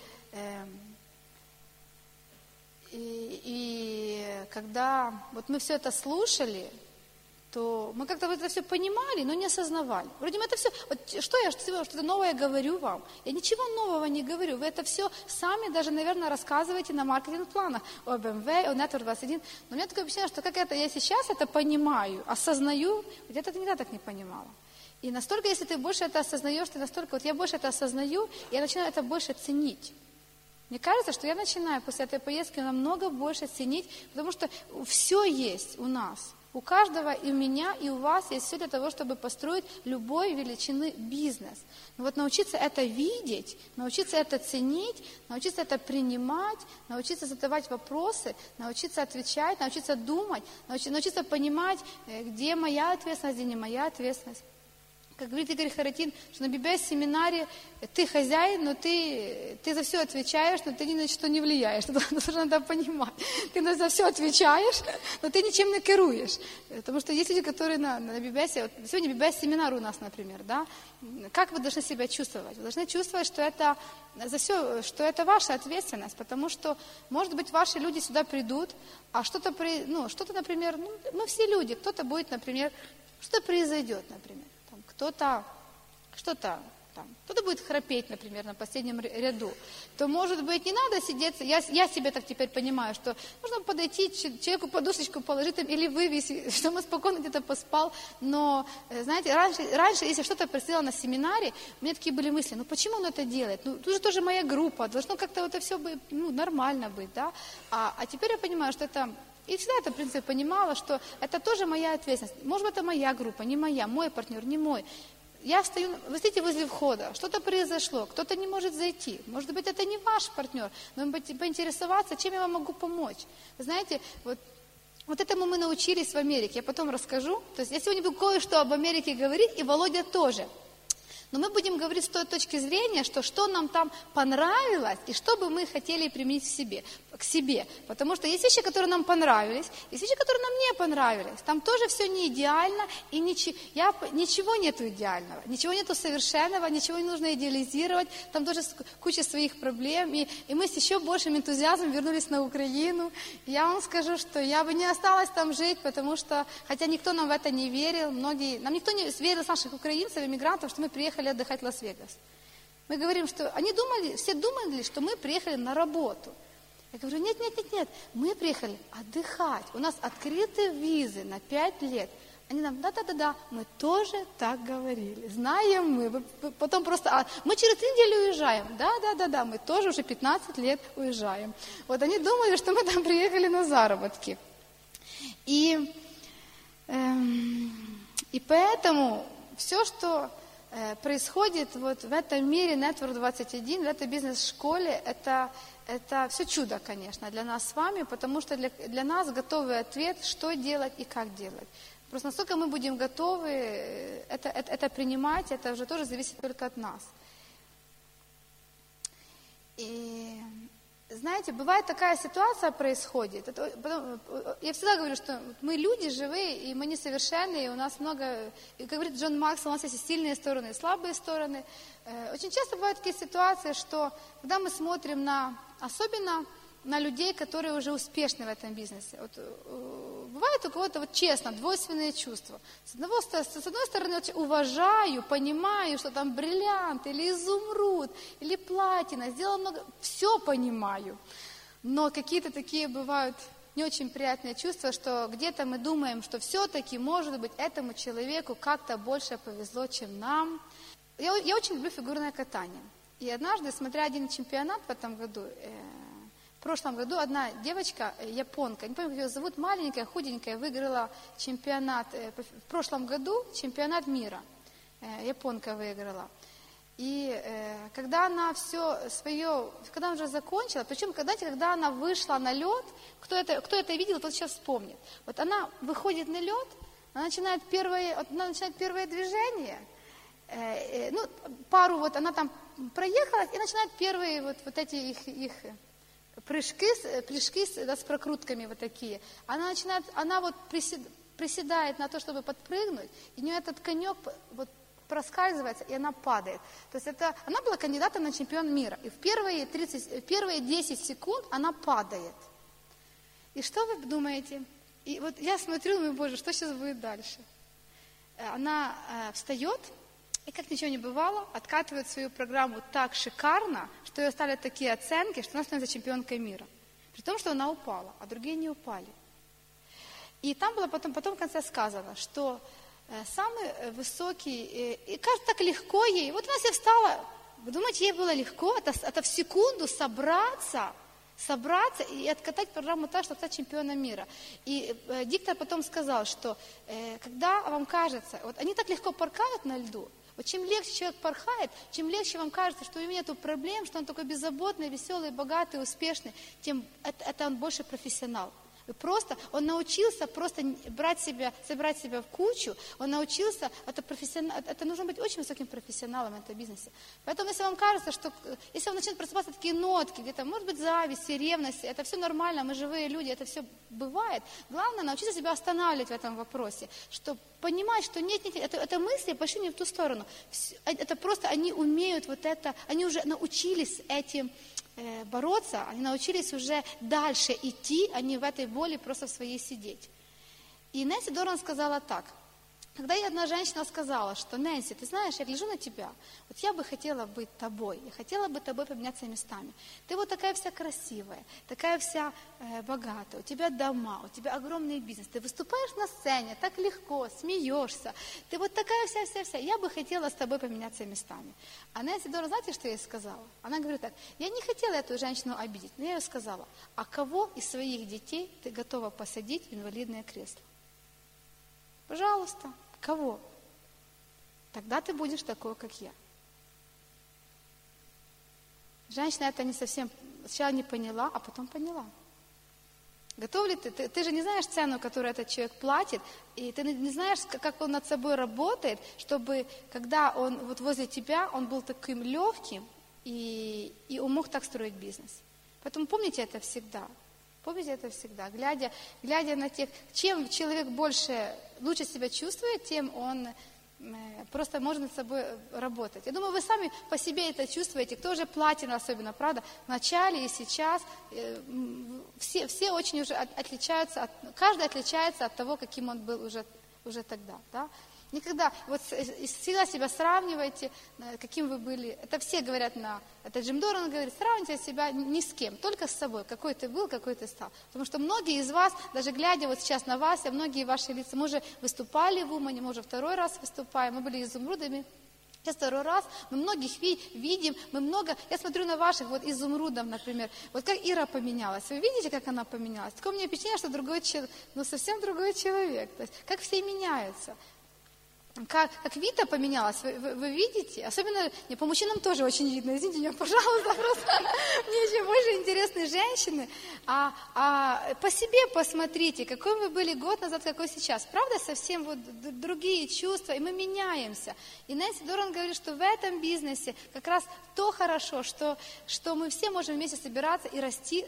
когда вот мы все это слушали, то мы как-то это все понимали, но не осознавали. Вроде мы это все, вот что я что-то новое говорю вам? Я ничего нового не говорю. Вы это все сами даже, наверное, рассказываете на маркетинг-планах о BMW, о Network 21. Но у меня такое ощущение, что как это я сейчас это понимаю, осознаю, где-то никогда так не понимала. И настолько, если ты больше это осознаешь, я больше это осознаю, я начинаю это больше ценить. Мне кажется, что я начинаю после этой поездки намного больше ценить, потому что все есть у нас. У каждого, и у меня, и у вас есть все для того, чтобы построить любой величины бизнес. Но вот научиться это видеть, научиться это ценить, научиться это принимать, научиться задавать вопросы, научиться отвечать, научиться думать, научиться понимать, где моя ответственность, где не моя ответственность. Как говорит Игорь Харатин, что на BBS-семинаре ты хозяин, но ты за все отвечаешь, но ты ни на что не влияешь. Это надо понимать. Ты за все отвечаешь, но ты ничем не керуешь. Потому что есть люди, которые на BBS, вот сегодня BBS-семинар у нас, например, да, как вы должны себя чувствовать? Вы должны чувствовать, что это за все, что это ваша ответственность, потому что, может быть, ваши люди сюда придут, а что-то, например, мы все люди, кто-то будет, например, что-то произойдет, например. Кто-то будет храпеть, например, на последнем ряду, то, может быть, не надо сидеться, я себе так теперь понимаю, что нужно подойти, человеку подушечку положить там, или вывесить, чтобы он спокойно где-то поспал, но, знаете, раньше, если что-то происходило на семинаре, у меня такие были мысли, почему он это делает? Тут же тоже моя группа, должно как-то вот это все нормально быть, да? А теперь я понимаю, что это... И всегда это, в принципе, понимала, что это тоже моя ответственность. Может быть, это моя группа, не моя, мой партнер, не мой. Я стою, вы стоите возле входа, что-то произошло, кто-то не может зайти. Может быть, это не ваш партнер, но поинтересоваться, чем я вам могу помочь. Вы знаете, вот этому мы научились в Америке, я потом расскажу. То есть я сегодня буду кое-что об Америке говорить, и Володя тоже. Но мы будем говорить с той точки зрения, что нам там понравилось, и что бы мы хотели применить к себе. Потому что есть вещи, которые нам понравились, есть вещи, которые нам не понравились. Там тоже все не идеально, и ничего нету идеального, ничего нету совершенного, ничего не нужно идеализировать. Там тоже куча своих проблем. И мы с еще большим энтузиазмом вернулись на Украину. И я вам скажу, что я бы не осталась там жить, потому что, хотя никто нам в это не верил, нам никто не верил, с наших украинцев, иммигрантов, что мы приехали отдыхать в Лас-Вегас. Мы говорим, что все думали, что мы приехали на работу. Я говорю, нет, мы приехали отдыхать. У нас открыты визы на 5 лет. Они нам, да, мы тоже так говорили. Знаем мы. Потом просто, мы через 3 недели уезжаем. Да, мы тоже уже 15 лет уезжаем. Вот они думали, что мы там приехали на заработки. И поэтому все, что происходит вот в этом мире Network 21, в этой бизнес-школе, это все чудо, конечно, для нас с вами, потому что для нас готовый ответ, что делать и как делать. Просто насколько мы будем готовы это принимать, это уже тоже зависит только от нас. И знаете, бывает такая ситуация происходит. Я всегда говорю, что мы люди живые, и мы несовершенные, и у нас много, и, как говорит Джон Максвелл, у нас есть сильные стороны и слабые стороны. Очень часто бывают такие ситуации, что когда мы смотрим особенно на людей, которые уже успешны в этом бизнесе. Бывает у кого-то честно, двойственные чувства. С одной стороны, уважаю, понимаю, что там бриллиант, или изумруд, или платина, сделал много, все понимаю. Но какие-то такие бывают не очень приятное чувство, что где-то мы думаем, что все-таки, может быть, этому человеку как-то больше повезло, чем нам. Я очень люблю фигурное катание. И однажды, смотря один чемпионат в этом году, в прошлом году одна девочка, японка, не помню, как ее зовут, маленькая, худенькая, выиграла чемпионат, в прошлом году чемпионат мира. Японка выиграла. И когда она когда она уже закончила, причем когда она вышла на лед, кто это видел, тот сейчас вспомнит. Вот она выходит на лед, она начинает первое движение, она там проехала и начинает первые вот эти их прыжки с прокрутками вот такие. Она вот приседает на то, чтобы подпрыгнуть, и у нее этот конек вот проскальзывается, и она падает. То есть она была кандидатом на чемпион мира. И в первые 10 секунд она падает. И что вы думаете? И вот я смотрю, думаю, Боже, что сейчас будет дальше? Она встает, и как ничего не бывало, откатывает свою программу так шикарно, что ее ставят такие оценки, что она становится чемпионкой мира. При том, что она упала, а другие не упали. И там было потом в конце сказано, что самый высокий, и кажется, так легко ей. Вот она себе встала, вы думаете, ей было легко? Это в секунду собраться и откатать программу так, чтобы стать чемпионом мира. И диктор потом сказал, что когда вам кажется, вот они так легко порхают на льду, вот чем легче человек порхает, чем легче вам кажется, что у него нет проблем, что он такой беззаботный, веселый, богатый, успешный, тем это он больше профессионал. Он научился просто собирать себя в кучу, он научился, это нужно быть очень высоким профессионалом в этом бизнесе. Поэтому, если вам кажется, что если вам начнут просыпаться такие нотки, где-то, может быть, зависть, ревность, это все нормально, мы живые люди, это все бывает. Главное, научиться себя останавливать в этом вопросе, что понимать, что нет, это мысли пошли не в ту сторону. Это просто они умеют они уже научились этим бороться, они научились уже дальше идти, а не в этой боли просто в своей сидеть. И Нэнси Доран сказала так. Когда ей одна женщина сказала, что Нэнси, ты знаешь, я гляжу на тебя, вот я бы хотела быть тобой, я хотела бы тобой поменяться местами. Ты вот такая вся красивая, такая вся богатая, у тебя дома, у тебя огромный бизнес, ты выступаешь на сцене так легко, смеешься, ты вот такая вся, я бы хотела с тобой поменяться местами. А Нэнси Доран, знаете, что ей сказала? Она говорит так, я не хотела эту женщину обидеть, но я ей сказала, а кого из своих детей ты готова посадить в инвалидное кресло? Пожалуйста, кого? Тогда ты будешь такой, как я. Женщина это не совсем, сначала не поняла, а потом поняла. Готов ли ты? Ты же не знаешь цену, которую этот человек платит, и ты не знаешь, как он над собой работает, чтобы, когда он вот возле тебя, он был таким легким, и он мог так строить бизнес. Поэтому помните это всегда. Помните это всегда. Глядя на тех, чем человек лучше себя чувствует, тем он просто может над собой работать. Я думаю, вы сами по себе это чувствуете. Кто уже платинум особенно, правда? В начале и сейчас все очень уже отличаются, каждый отличается от того, каким он был уже тогда. Да? Никогда, вот всегда себя сравнивайте, каким вы были. Это все говорят это Джим Доран говорит, сравнивайте себя ни с кем, только с собой, какой ты был, какой ты стал. Потому что многие из вас, даже глядя вот сейчас на вас, многие ваши лица, мы уже выступали в Умане, мы уже второй раз выступаем, мы были изумрудами. Сейчас второй раз, мы многих видим, я смотрю на ваших, вот изумрудов, например, вот как Ира поменялась, вы видите, как она поменялась? Такое у меня впечатление, что совсем другой человек, то есть как все меняются. Как Вита поменялась, вы видите? Особенно, по мужчинам тоже очень видно. Извините меня, пожалуйста, просто мне еще больше интересны женщины. А по себе посмотрите, какой вы были год назад, какой сейчас. Правда, совсем вот другие чувства, и мы меняемся. И Нэнси Доран говорит, что в этом бизнесе как раз то хорошо, что мы все можем вместе собираться и расти.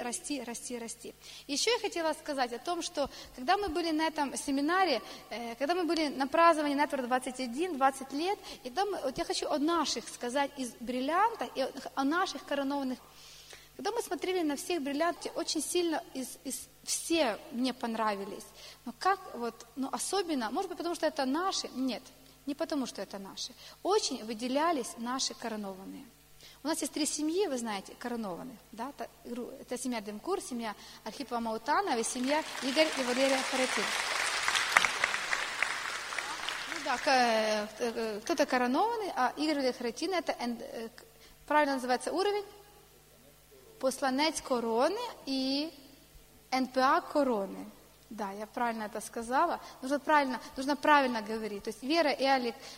Еще я хотела сказать о том, что когда мы были на этом семинаре, когда мы были на праздновании Network 21, 20 лет, и там, вот я хочу о наших сказать из бриллиантов и о наших коронованных. Когда мы смотрели на всех бриллиантов, очень сильно все мне понравились. Но особенно, может быть, потому что это наши? Нет, не потому что это наши. Очень выделялись наши коронованные. У нас есть 3 семьи, вы знаете, коронованных. Да? Это семья Демкур, семья Архипова Маутанова и семья Игорь и Валерия Харатин. Да, кто-то коронованный, а Игорь и Валерия Харатин, это правильно называется уровень посланец короны и НПА короны. Да, я правильно это сказала. Нужно правильно говорить. То есть Вера и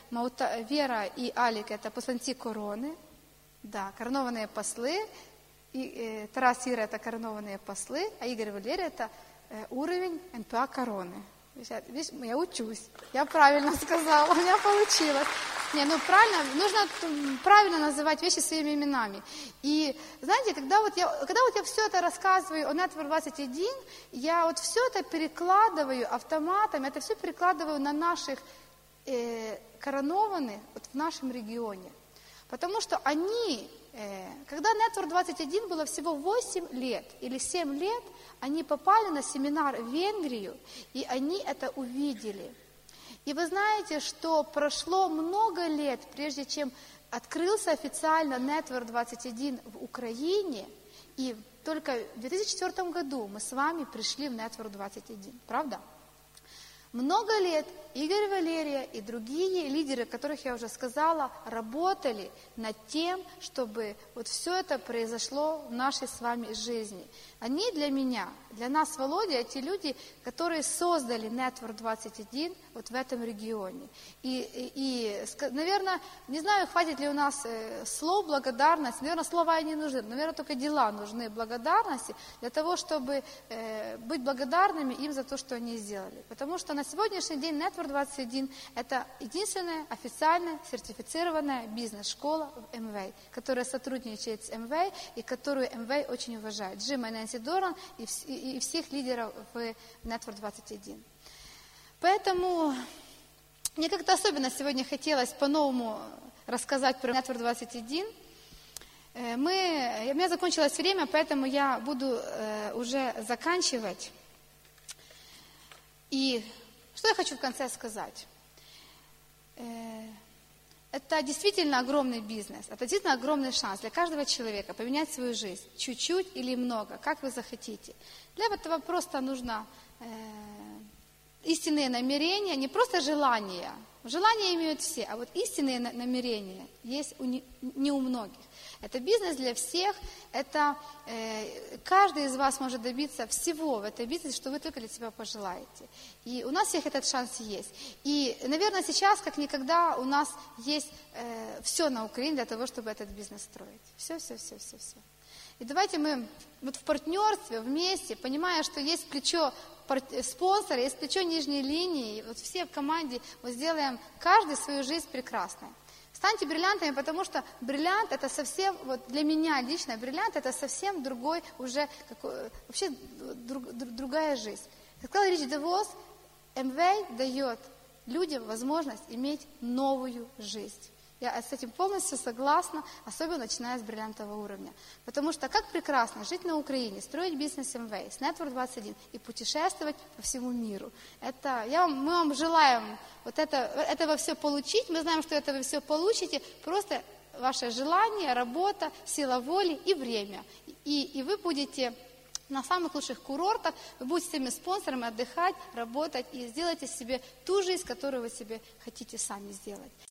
Алик это посланцы короны. Да, коронованные послы. И Тарас и Ира это коронованные послы, а Игорь и Валерия это уровень НПА короны. Видишь, я учусь. Я правильно сказала, у меня получилось. Нужно правильно называть вещи своими именами. И знаете, когда я все это рассказываю о Network 21, я все это перекладываю автоматом, это все перекладываю на наших коронованных в нашем регионе. Потому что когда Network 21 было всего 8 лет или 7 лет, они попали на семинар в Венгрию, и они это увидели. И вы знаете, что прошло много лет, прежде чем открылся официально Network 21 в Украине, и только в 2004 году мы с вами пришли в Network 21, правда? Много лет Игорь, Валерия и другие лидеры, о которых я уже сказала, работали над тем, чтобы все это произошло в нашей с вами жизни. Они для нас с Володей, эти люди, которые создали Network 21 в этом регионе. И, наверное, не знаю, хватит ли у нас слов благодарности, наверное, слова и не нужны, наверное, только дела нужны благодарности для того, чтобы быть благодарными им за то, что они сделали. Потому что на сегодняшний день Network 21 это единственная официальная сертифицированная бизнес-школа в МВ, которая сотрудничает с МВ и которую МВ очень уважает. Джима и Нэнси Доран и всех лидеров в Network 21. Поэтому мне как-то особенно сегодня хотелось по-новому рассказать про Network 21. У меня закончилось время, поэтому я буду уже заканчивать. И что я хочу в конце сказать? Это действительно огромный бизнес, это действительно огромный шанс для каждого человека поменять свою жизнь, чуть-чуть или много, как вы захотите. Для этого просто нужно истинные намерения, не просто желания. Желания имеют все, а истинные намерения есть не у многих. Это бизнес для всех, каждый из вас может добиться всего в этом бизнесе, что вы только для себя пожелаете. И у нас всех этот шанс есть. И, наверное, сейчас, как никогда, у нас есть все на Украине для того, чтобы этот бизнес строить. Все. И давайте мы в партнерстве, вместе, понимая, что есть плечо спонсора, есть плечо нижней линии, все в команде сделаем каждый свою жизнь прекрасной. Станьте бриллиантами, потому что бриллиант это совсем, для меня лично, бриллиант это совсем другой уже, вообще другая жизнь. Как сказал Рич Девос, МВ дает людям возможность иметь новую жизнь. Я с этим полностью согласна, особенно начиная с бриллиантового уровня. Потому что как прекрасно жить на Украине, строить бизнес МВ, с Network 21 и путешествовать по всему миру. Мы вам желаем этого все получить. Мы знаем, что это вы все получите. Просто ваше желание, работа, сила воли и время. И вы будете на самых лучших курортах, вы будете с своими спонсорами отдыхать, работать и сделайте себе ту жизнь, которую вы себе хотите сами сделать.